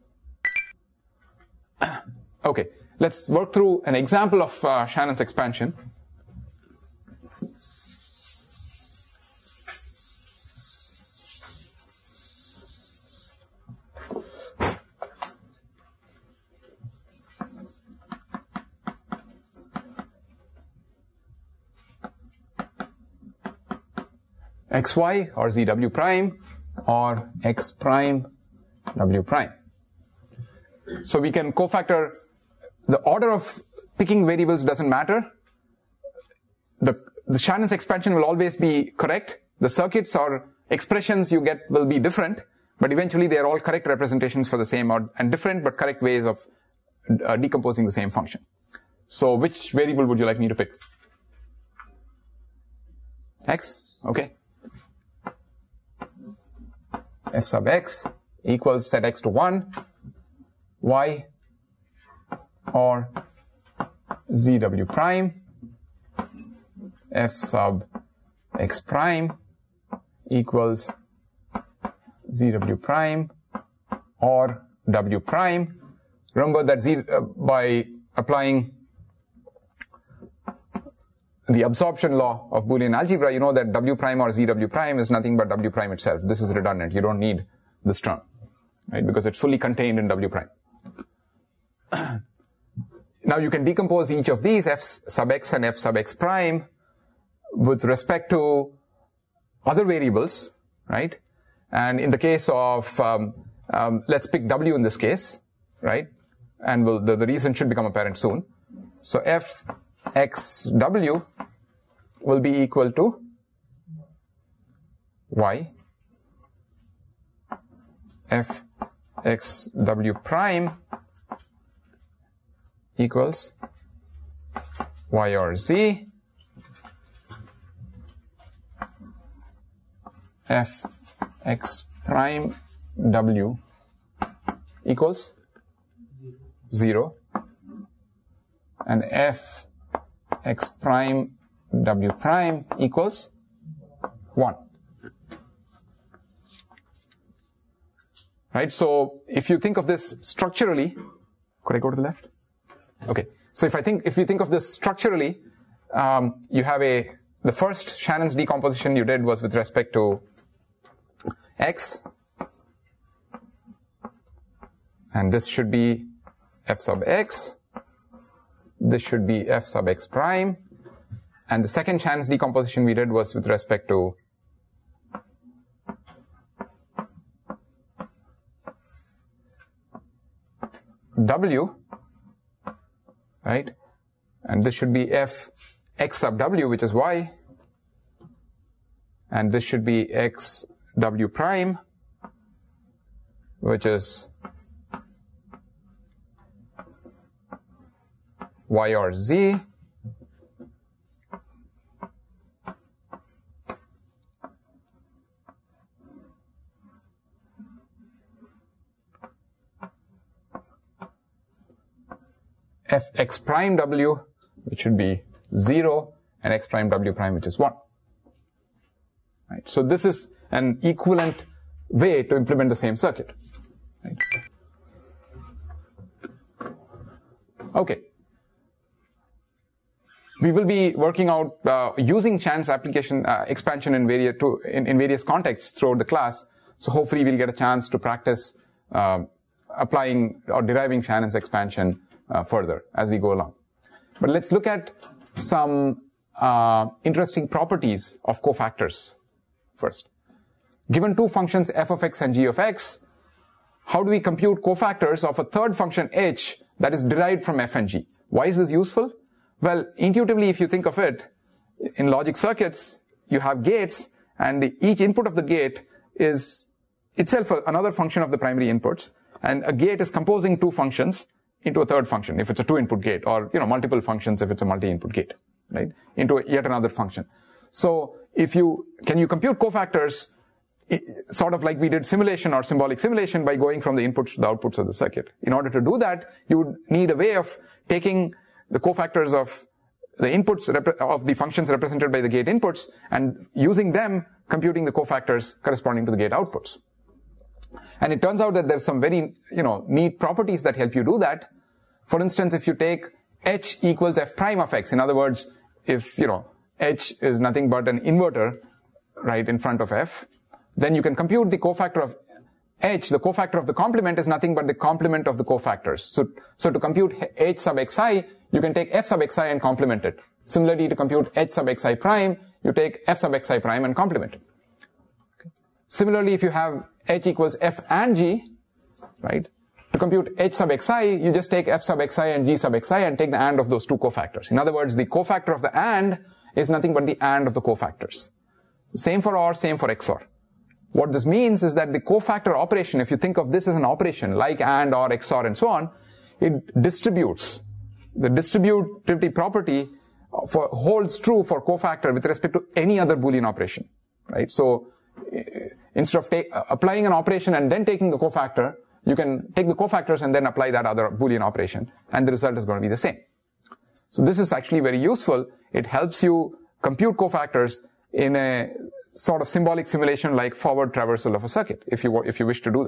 C: Okay, let's work through an example of uh, Shannon's expansion. Xy or zw prime or x prime w prime. So we can cofactor, the order of picking variables doesn't matter. The, the Shannon's expansion will always be correct. The circuits or expressions you get will be different, but eventually they are all correct representations for the same or, and different but correct ways of uh, decomposing the same function. So which variable would you like me to pick? X? Okay. F sub x equals set x to one, y or zw prime, f sub x prime equals zw prime or w prime. Remember that z, uh, by applying the absorption law of Boolean algebra, you know that w prime or zw prime is nothing but w prime itself. This is redundant. You don't need this term, right? Because it's fully contained in w prime. Now you can decompose each of these, f sub x and f sub x prime, with respect to other variables, right? And in the case of, um, um, let's pick w in this case, right? And we'll, the, the reason should become apparent soon. So f xw will be equal to y, f x w prime equals y or z f x prime w equals zero and f x prime w prime equals one. Right? So if you think of this structurally, could I go to the left? Okay. So if I think, if you think of this structurally, um, you have a, the first Shannon's decomposition you did was with respect to x, and this should be f sub x, this should be f sub x prime, and the second Shannon's decomposition we did was with respect to w, right? And this should be f x sub w, which is y, and this should be x w prime, which is y or z. F x prime w, which should be zero, and x prime w prime, which is one. Right? So this is an equivalent way to implement the same circuit. Right? Okay. We will be working out uh, using Shannon's application uh, expansion in various to, in, in various contexts throughout the class. So hopefully we'll get a chance to practice uh, applying or deriving Shannon's expansion uh, further as we go along. But let's look at some uh, interesting properties of cofactors first. Given two functions f of x and g of x, how do we compute cofactors of a third function h that is derived from f and g? Why is this useful? Well, intuitively, if you think of it, in logic circuits, you have gates, and the, each input of the gate is itself a, another function of the primary inputs, and a gate is composing two functions into a third function if it's a two-input gate, or you know multiple functions if it's a multi-input gate, right? Into a, yet another function. So, if you can you compute cofactors, sort of like we did simulation or symbolic simulation by going from the inputs to the outputs of the circuit. In order to do that, you would need a way of taking the cofactors of the inputs of the functions represented by the gate inputs and using them computing the cofactors corresponding to the gate outputs. And it turns out that there's some very, you know, neat properties that help you do that. For instance, if you take h equals f prime of x, in other words, if, you know, h is nothing but an inverter, right, in front of f, then you can compute the cofactor of h. The cofactor of the complement is nothing but the complement of the cofactors. So, so to compute h sub xi, you can take f sub xi and complement it. Similarly, to compute h sub xi prime, you take f sub xi prime and complement it. Okay. Similarly, if you have h equals f and g, right, to compute h sub xi, you just take f sub xi and g sub xi and take the and of those two cofactors. In other words, the cofactor of the and is nothing but the and of the cofactors. Same for or, same for X O R. What this means is that the cofactor operation, if you think of this as an operation like and, or, X O R, and so on, it distributes. The distributivity property for, holds true for cofactor with respect to any other Boolean operation, right? So, instead of take, uh, applying an operation and then taking the cofactor, you can take the cofactors and then apply that other Boolean operation, and the result is going to be the same. So this is actually very useful. It helps you compute cofactors in a sort of symbolic simulation like forward traversal of a circuit, if you if you wish to do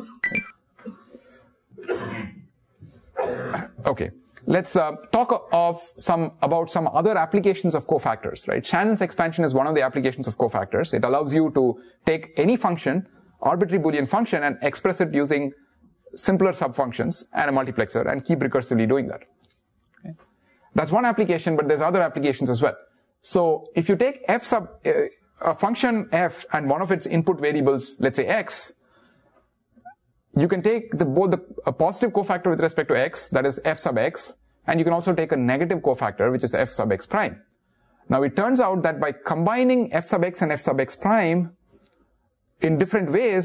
C: that. Okay, let's uh, talk of some about some other applications of cofactors. Right, Shannon's expansion is one of the applications of cofactors. It allows you to take any function, arbitrary Boolean function, and express it using simpler subfunctions and a multiplexer, and keep recursively doing that. Okay. That's one application, but there's other applications as well. So if you take f sub uh, a function f and one of its input variables, let's say x, you can take the, both the, a positive cofactor with respect to x, that is f sub x, and you can also take a negative cofactor, which is f sub x prime. Now it turns out that by combining f sub x and f sub x prime in different ways,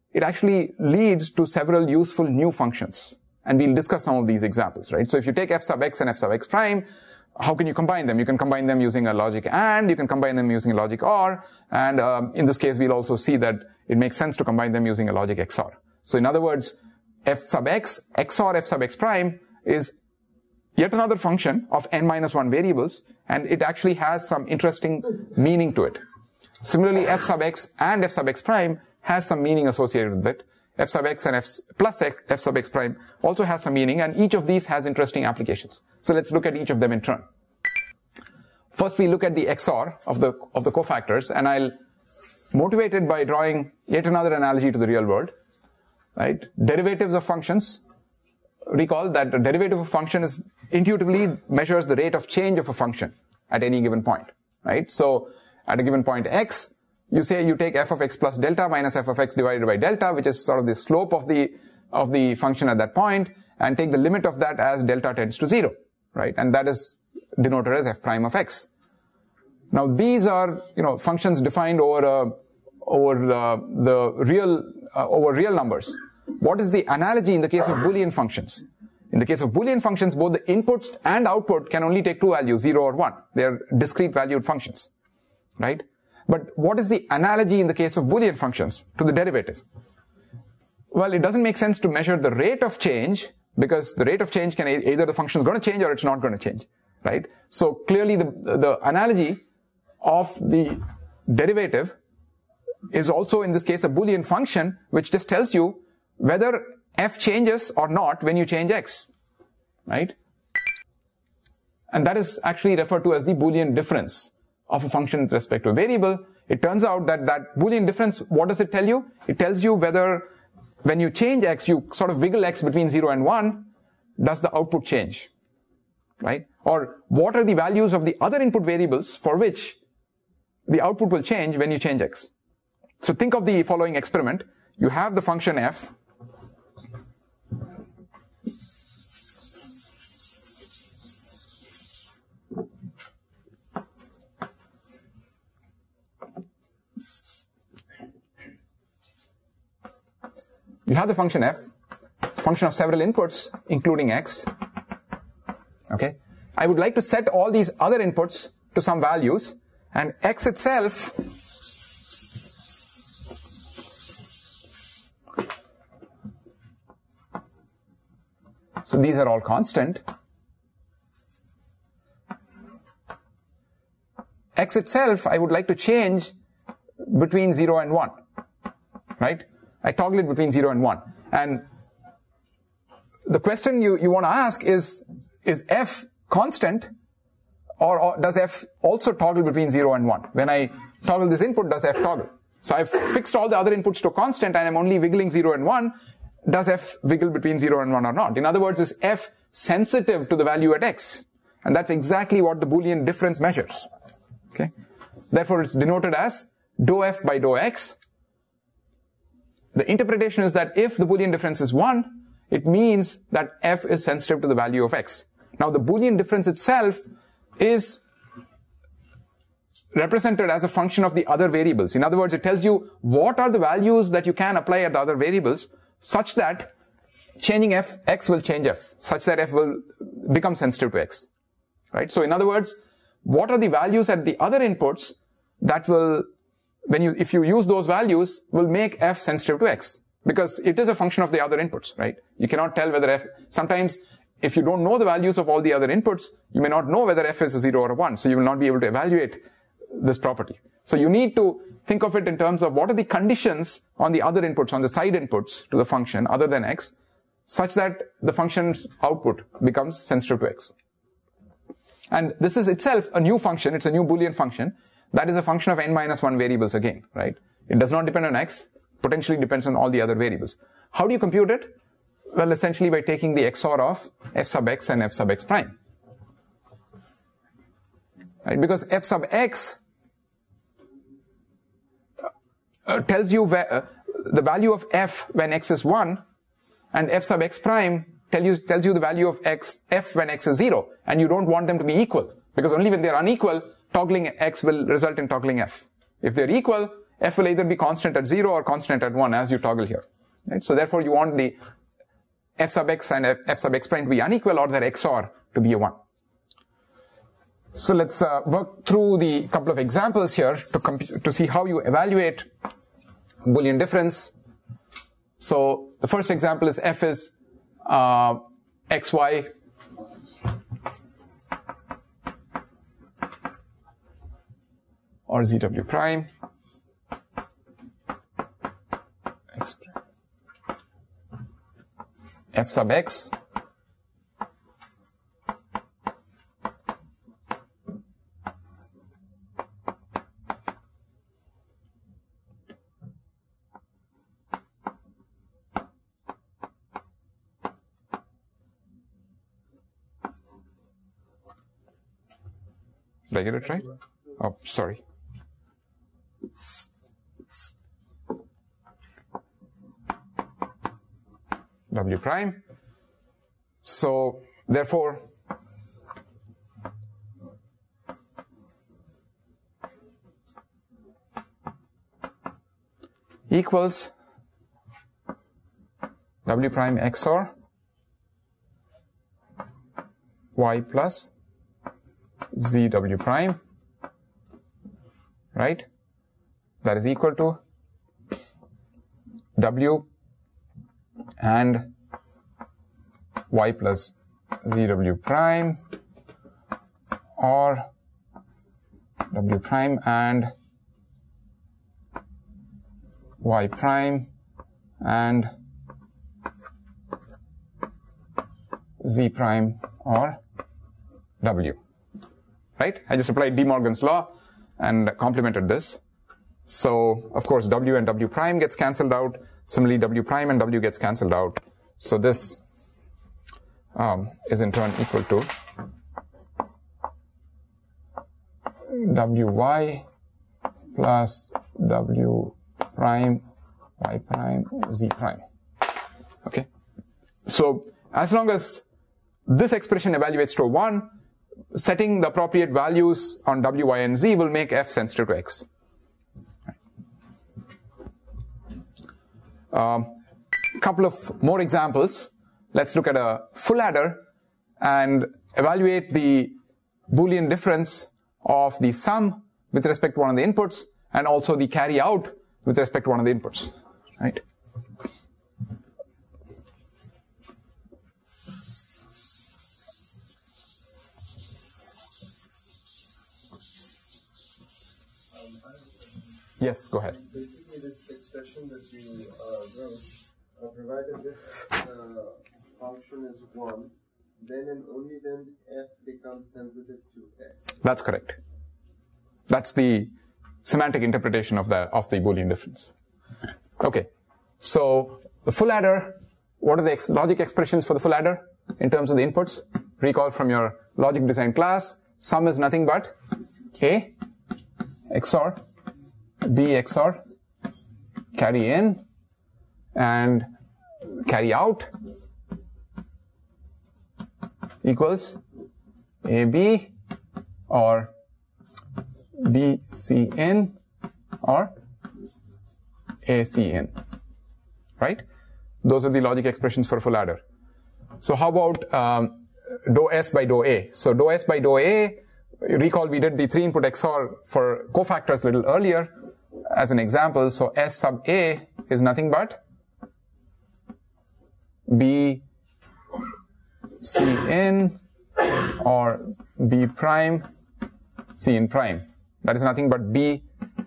C: it actually leads to several useful new functions. And we'll discuss some of these examples, right? So if you take f sub x and f sub x prime, how can you combine them? You can combine them using a logic AND, you can combine them using a logic OR, and um, in this case we'll also see that it makes sense to combine them using a logic X O R. So in other words, f sub x, X O R f sub x prime is yet another function of n minus one variables, and it actually has some interesting meaning to it. Similarly, f sub x and f sub x prime has some meaning associated with it. F sub x and f plus x, f sub x prime also has some meaning, and each of these has interesting applications. So let's look at each of them in turn. First, we look at the X O R of the of the cofactors, and I'll motivate it by drawing yet another analogy to the real world. Right? Derivatives of functions. Recall that the derivative of a function is intuitively measures the rate of change of a function at any given point. Right? So at a given point x, you say you take f of x plus delta minus f of x divided by delta, which is sort of the slope of the of the function at that point, and take the limit of that as delta tends to zero, right? And that is denoted as f prime of x. Now these are, you know, functions defined over uh, over uh, the real uh, over real numbers. What is the analogy in the case of Boolean functions? In the case of Boolean functions, both the inputs and output can only take two values, zero or one. They are discrete valued functions, right? But what is the analogy in the case of Boolean functions to the derivative? Well, it doesn't make sense to measure the rate of change, because the rate of change can either the function is going to change or it's not going to change, right? So clearly the, the analogy of the derivative is also in this case a Boolean function, which just tells you whether f changes or not when you change x, right? And that is actually referred to as the Boolean difference of a function with respect to a variable. It turns out that that Boolean difference, what does it tell you? It tells you whether when you change x, you sort of wiggle x between zero and one, does the output change, right? Or what are the values of the other input variables for which the output will change when you change x? So think of the following experiment. You have the function f. You have the function f, function of several inputs, including x. Okay. I would like to set all these other inputs to some values, and x itself so these are all constant. X itself, I would like to change between zero and one, right? I toggle it between zero and one. And the question you, you want to ask is, is f constant, or, or does f also toggle between zero and one? When I toggle this input, does f toggle? So I've fixed all the other inputs to constant and I'm only wiggling zero and one. Does f wiggle between zero and one or not? In other words, is f sensitive to the value at x? And that's exactly what the Boolean difference measures. Okay. Therefore, it's denoted as dou f by dou x. The interpretation is that if the Boolean difference is one, it means that f is sensitive to the value of x. Now the Boolean difference itself is represented as a function of the other variables. In other words, it tells you what are the values that you can apply at the other variables such that changing f, x will change f, such that f will become sensitive to x. Right? So in other words, what are the values at the other inputs that will, when you, if you use those values, will make f sensitive to x? Because it is a function of the other inputs, right? You cannot tell whether f, sometimes if you don't know the values of all the other inputs, you may not know whether f is a zero or a one, so you will not be able to evaluate this property. So you need to think of it in terms of what are the conditions on the other inputs, on the side inputs to the function other than x, such that the function's output becomes sensitive to x. And this is itself a new function, it's a new Boolean function, that is a function of n minus one variables again, right? It does not depend on x, potentially depends on all the other variables. How do you compute it? Well, essentially by taking the X O R of f sub x and f sub x prime. Right? Because f sub x uh, tells you where, uh, the value of f when x is one, and f sub x prime tell you, tells you the value of x, f when x is zero, and you don't want them to be equal, because only when they're unequal, toggling x will result in toggling f. If they're equal, f will either be constant at zero or constant at one as you toggle here. Right? So therefore you want the f sub x and f, f sub x prime to be unequal or their X O R to be a one. So let's uh, work through the couple of examples here to comp- to see how you evaluate Boolean difference. So the first example is f is uh, xy or zw prime x prime f sub x Did I get it right? Oh, sorry. W prime. So, therefore, equals W prime X O R Y plus Z W prime, right? That is equal to W and Y plus Z W prime or W prime and Y prime and Z prime or W. Right? I just applied De Morgan's law and complemented this. So, of course, W and W prime gets cancelled out. Similarly, W prime and W gets cancelled out. So this um, is in turn equal to Wy plus W prime, Y prime, Z prime. Okay? So, as long as this expression evaluates to one, setting the appropriate values on W, Y, and Z will make f sensitive to x. A um, couple of more examples. Let's look at a full adder and evaluate the Boolean difference of the sum with respect to one of the inputs and also the carry out with respect to one of the inputs. Right? Yes, go ahead.
A: Basically, this expression that you uh, wrote, uh, provided this uh, function is one, then and only then f becomes sensitive to x.
C: That's correct. That's the semantic interpretation of the of the Boolean difference. Okay, so the full adder. What are the ex- logic expressions for the full adder in terms of the inputs? Recall from your logic design class. Sum is nothing but a X O R B X O R carry in and carry out equals A B or B C in or A C in, right? Those are the logic expressions for a full adder. So how about um, dou S by dou A? So dou S by dou A, recall we did the three input X O R for cofactors a little earlier as an example. So S sub A is nothing but B C in or B prime C in prime. That is nothing but B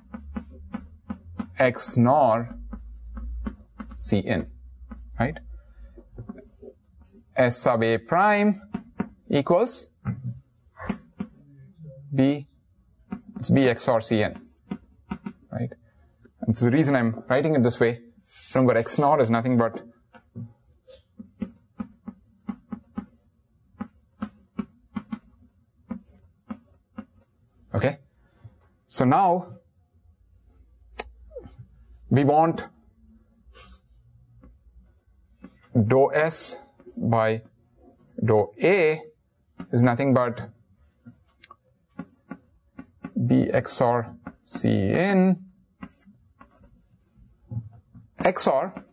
C: X nor C in, right? S sub A prime equals B, it's B X O R C n, right? And the reason I'm writing it this way, remember X naught is nothing but okay? So now, we want dou S by dou A is nothing but B X O R C in X O R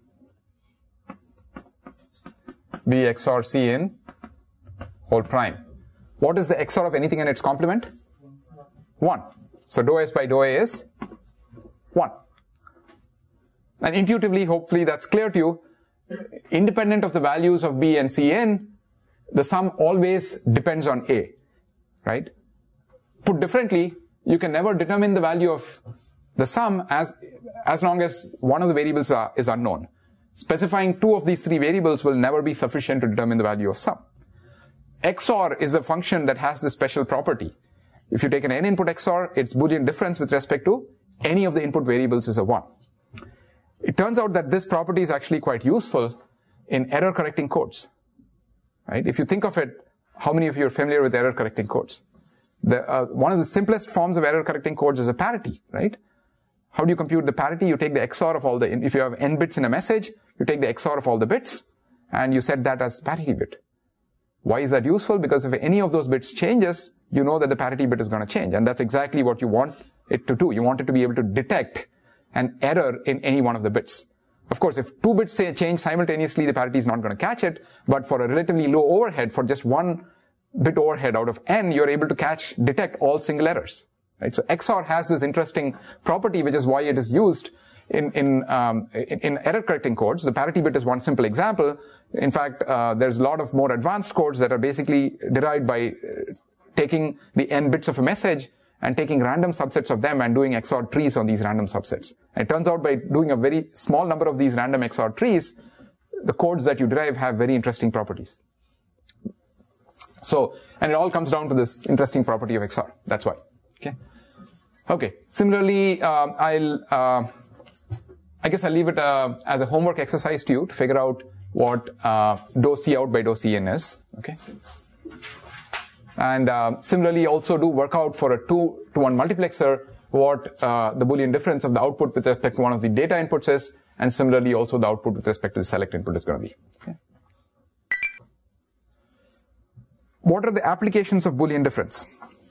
C: be X O R C in whole prime. What is the X O R of anything and its complement? one. So dou S by dou A is one. And intuitively, hopefully that's clear to you, independent of the values of B and C in, the sum always depends on A, right? Put differently, you can never determine the value of the sum as, as long as one of the variables are, is unknown. Specifying two of these three variables will never be sufficient to determine the value of sum. X O R is a function that has this special property. If you take an n input X O R, its Boolean difference with respect to any of the input variables is a one. It turns out that this property is actually quite useful in error correcting codes. Right? If you think of it, how many of you are familiar with error correcting codes? The, uh, one of the simplest forms of error correcting codes is a parity, right? How do you compute the parity? You take the X O R of all the, if you have n bits in a message, you take the X O R of all the bits, and you set that as parity bit. Why is that useful? Because if any of those bits changes, you know that the parity bit is going to change, and that's exactly what you want it to do. You want it to be able to detect an error in any one of the bits. Of course, if two bits say change simultaneously, the parity is not going to catch it, but for a relatively low overhead, for just one bit overhead out of n, you're able to catch, detect all single errors. Right? So X O R has this interesting property, which is why it is used in, in, um, in, in error correcting codes. The parity bit is one simple example. In fact, uh, there's a lot of more advanced codes that are basically derived by uh, taking the n bits of a message and taking random subsets of them and doing X O R trees on these random subsets. And it turns out by doing a very small number of these random X O R trees, the codes that you derive have very interesting properties. So, and it all comes down to this interesting property of X O R. That's why. Okay. Okay. Similarly, uh, I'll, uh, I guess I'll leave it uh, as a homework exercise to you to figure out what uh, dou C out by dou C in is. Okay. And uh, similarly, also do work out for a two to one multiplexer what uh, the Boolean difference of the output with respect to one of the data inputs is, and similarly also the output with respect to the select input is going to be. Okay. What are the applications of Boolean difference?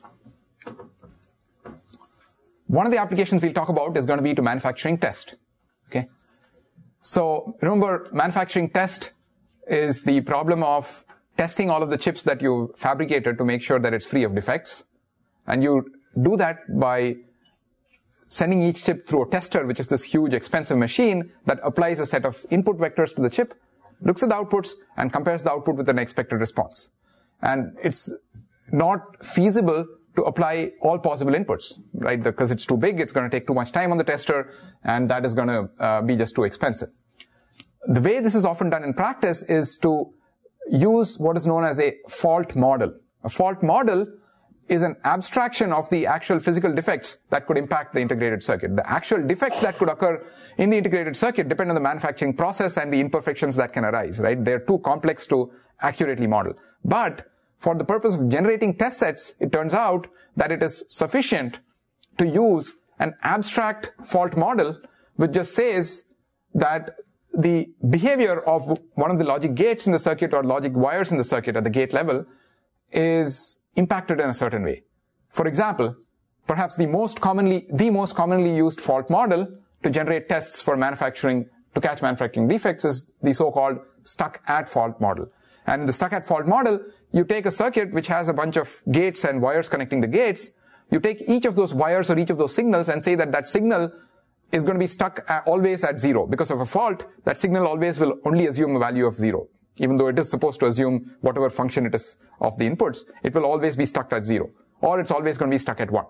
C: One of the applications we'll talk about is going to be to manufacturing test. Okay. So remember, manufacturing test is the problem of testing all of the chips that you fabricated to make sure that it's free of defects. And you do that by sending each chip through a tester, which is this huge expensive machine that applies a set of input vectors to the chip, looks at the outputs, and compares the output with an expected response. And it's not feasible to apply all possible inputs, right? Because it's too big, it's going to take too much time on the tester, and that is going to uh, be just too expensive. The way this is often done in practice is to use what is known as a fault model. A fault model is an abstraction of the actual physical defects that could impact the integrated circuit. The actual defects that could occur in the integrated circuit depend on the manufacturing process and the imperfections that can arise, right? They're too complex to accurately model. But for the purpose of generating test sets, it turns out that it is sufficient to use an abstract fault model which just says that the behavior of one of the logic gates in the circuit or logic wires in the circuit at the gate level is impacted in a certain way. For example, perhaps the most commonly, the most commonly used fault model to generate tests for manufacturing, to catch manufacturing defects is the so-called stuck at fault model. And in the stuck at fault model, you take a circuit which has a bunch of gates and wires connecting the gates. You take each of those wires or each of those signals and say that that signal is going to be stuck at, always at zero. Because of a fault, that signal always will only assume a value of zero. Even though it is supposed to assume whatever function it is of the inputs, it will always be stuck at zero. Or it's always going to be stuck at one.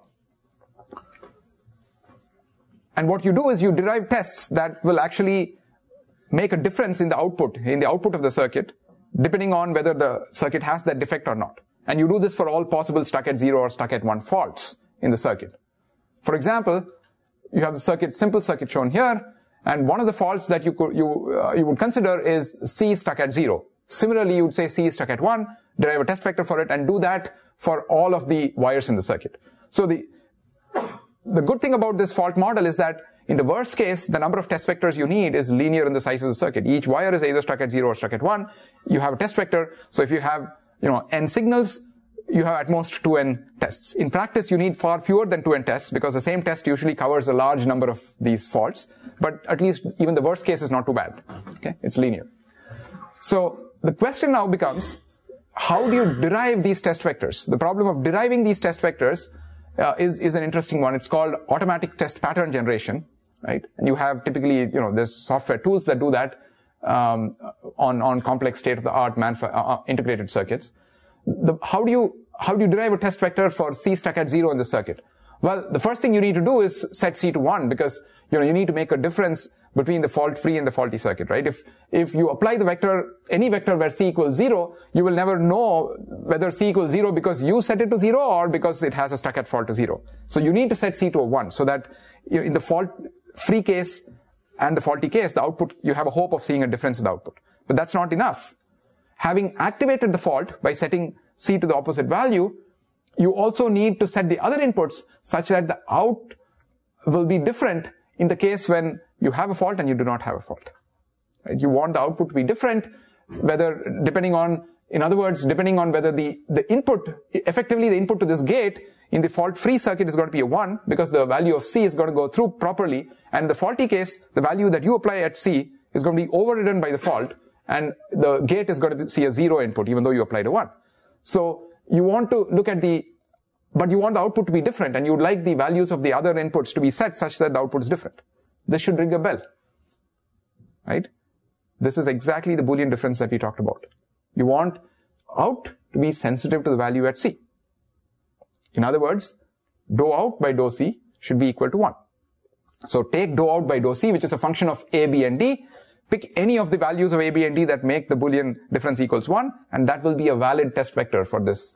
C: And what you do is you derive tests that will actually make a difference in the output, in the output of the circuit, depending on whether the circuit has that defect or not. And you do this for all possible stuck at zero or stuck at one faults in the circuit. For example, you have the circuit, simple circuit shown here, and one of the faults that you could, you, uh, you would consider is C stuck at zero. Similarly, you would say C is stuck at one, derive a test vector for it, and do that for all of the wires in the circuit. So the, the good thing about this fault model is that in the worst case, the number of test vectors you need is linear in the size of the circuit. Each wire is either stuck at zero or stuck at one. You have a test vector. So if you have, you know, n signals, you have at most two n tests. In practice, you need far fewer than two n tests because the same test usually covers a large number of these faults. But at least even the worst case is not too bad. Okay, it's linear. So the question now becomes, how do you derive these test vectors? The problem of deriving these test vectors uh, is is an interesting one. It's called automatic test pattern generation, right? And you have typically, you know, there's software tools that do that um, on on complex state-of-the-art uh, integrated circuits. The, how do you how do you derive a test vector for C stuck at zero in the circuit? Well, the first thing you need to do is set C to one because you know you need to make a difference between the fault-free and the faulty circuit, right? If if you apply the vector, any vector where C equals zero, you will never know whether C equals zero because you set it to zero or because it has a stuck at fault to zero. So you need to set C to a one so that in the fault-free case and the faulty case, the output, you have a hope of seeing a difference in the output. But that's not enough. Having activated the fault by setting C to the opposite value, you also need to set the other inputs such that the out will be different in the case when you have a fault and you do not have a fault. Right? You want the output to be different, whether depending on, in other words, depending on whether the, the input, effectively the input to this gate in the fault-free circuit is going to be a one because the value of C is going to go through properly, and in the faulty case, the value that you apply at C is going to be overridden by the fault, and the gate is going to see a zero input even though you applied a one. So you want to look at the, but you want the output to be different, and you would like the values of the other inputs to be set such that the output is different. This should ring a bell, right? This is exactly the Boolean difference that we talked about. You want out to be sensitive to the value at C. In other words, dou out by dou C should be equal to one. So take dou out by dou C, which is a function of A, B, and D. Pick any of the values of A, B, and D that make the Boolean difference equals one, and that will be a valid test vector for this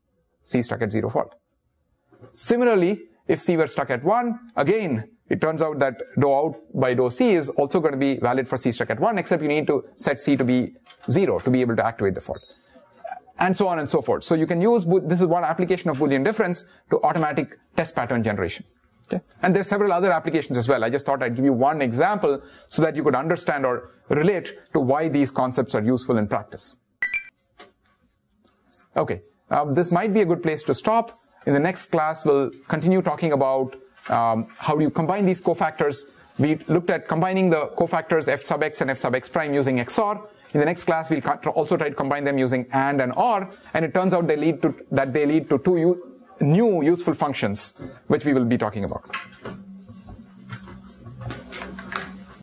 C: C stuck at zero fault. Similarly, if C were stuck at one, again, it turns out that dou out by dou C is also going to be valid for C stuck at one, except you need to set C to be zero to be able to activate the fault. And so on and so forth. So you can use, this is one application of Boolean difference to automatic test pattern generation. Okay? And there's several other applications as well. I just thought I'd give you one example so that you could understand or relate to why these concepts are useful in practice. Okay, uh, this might be a good place to stop. In the next class, we'll continue talking about um, how do you combine these cofactors. We looked at combining the cofactors f sub x and f sub x prime using X O R. In the next class, we'll also try to combine them using AND and OR, and it turns out they lead to, that they lead to two new useful functions, which we will be talking about.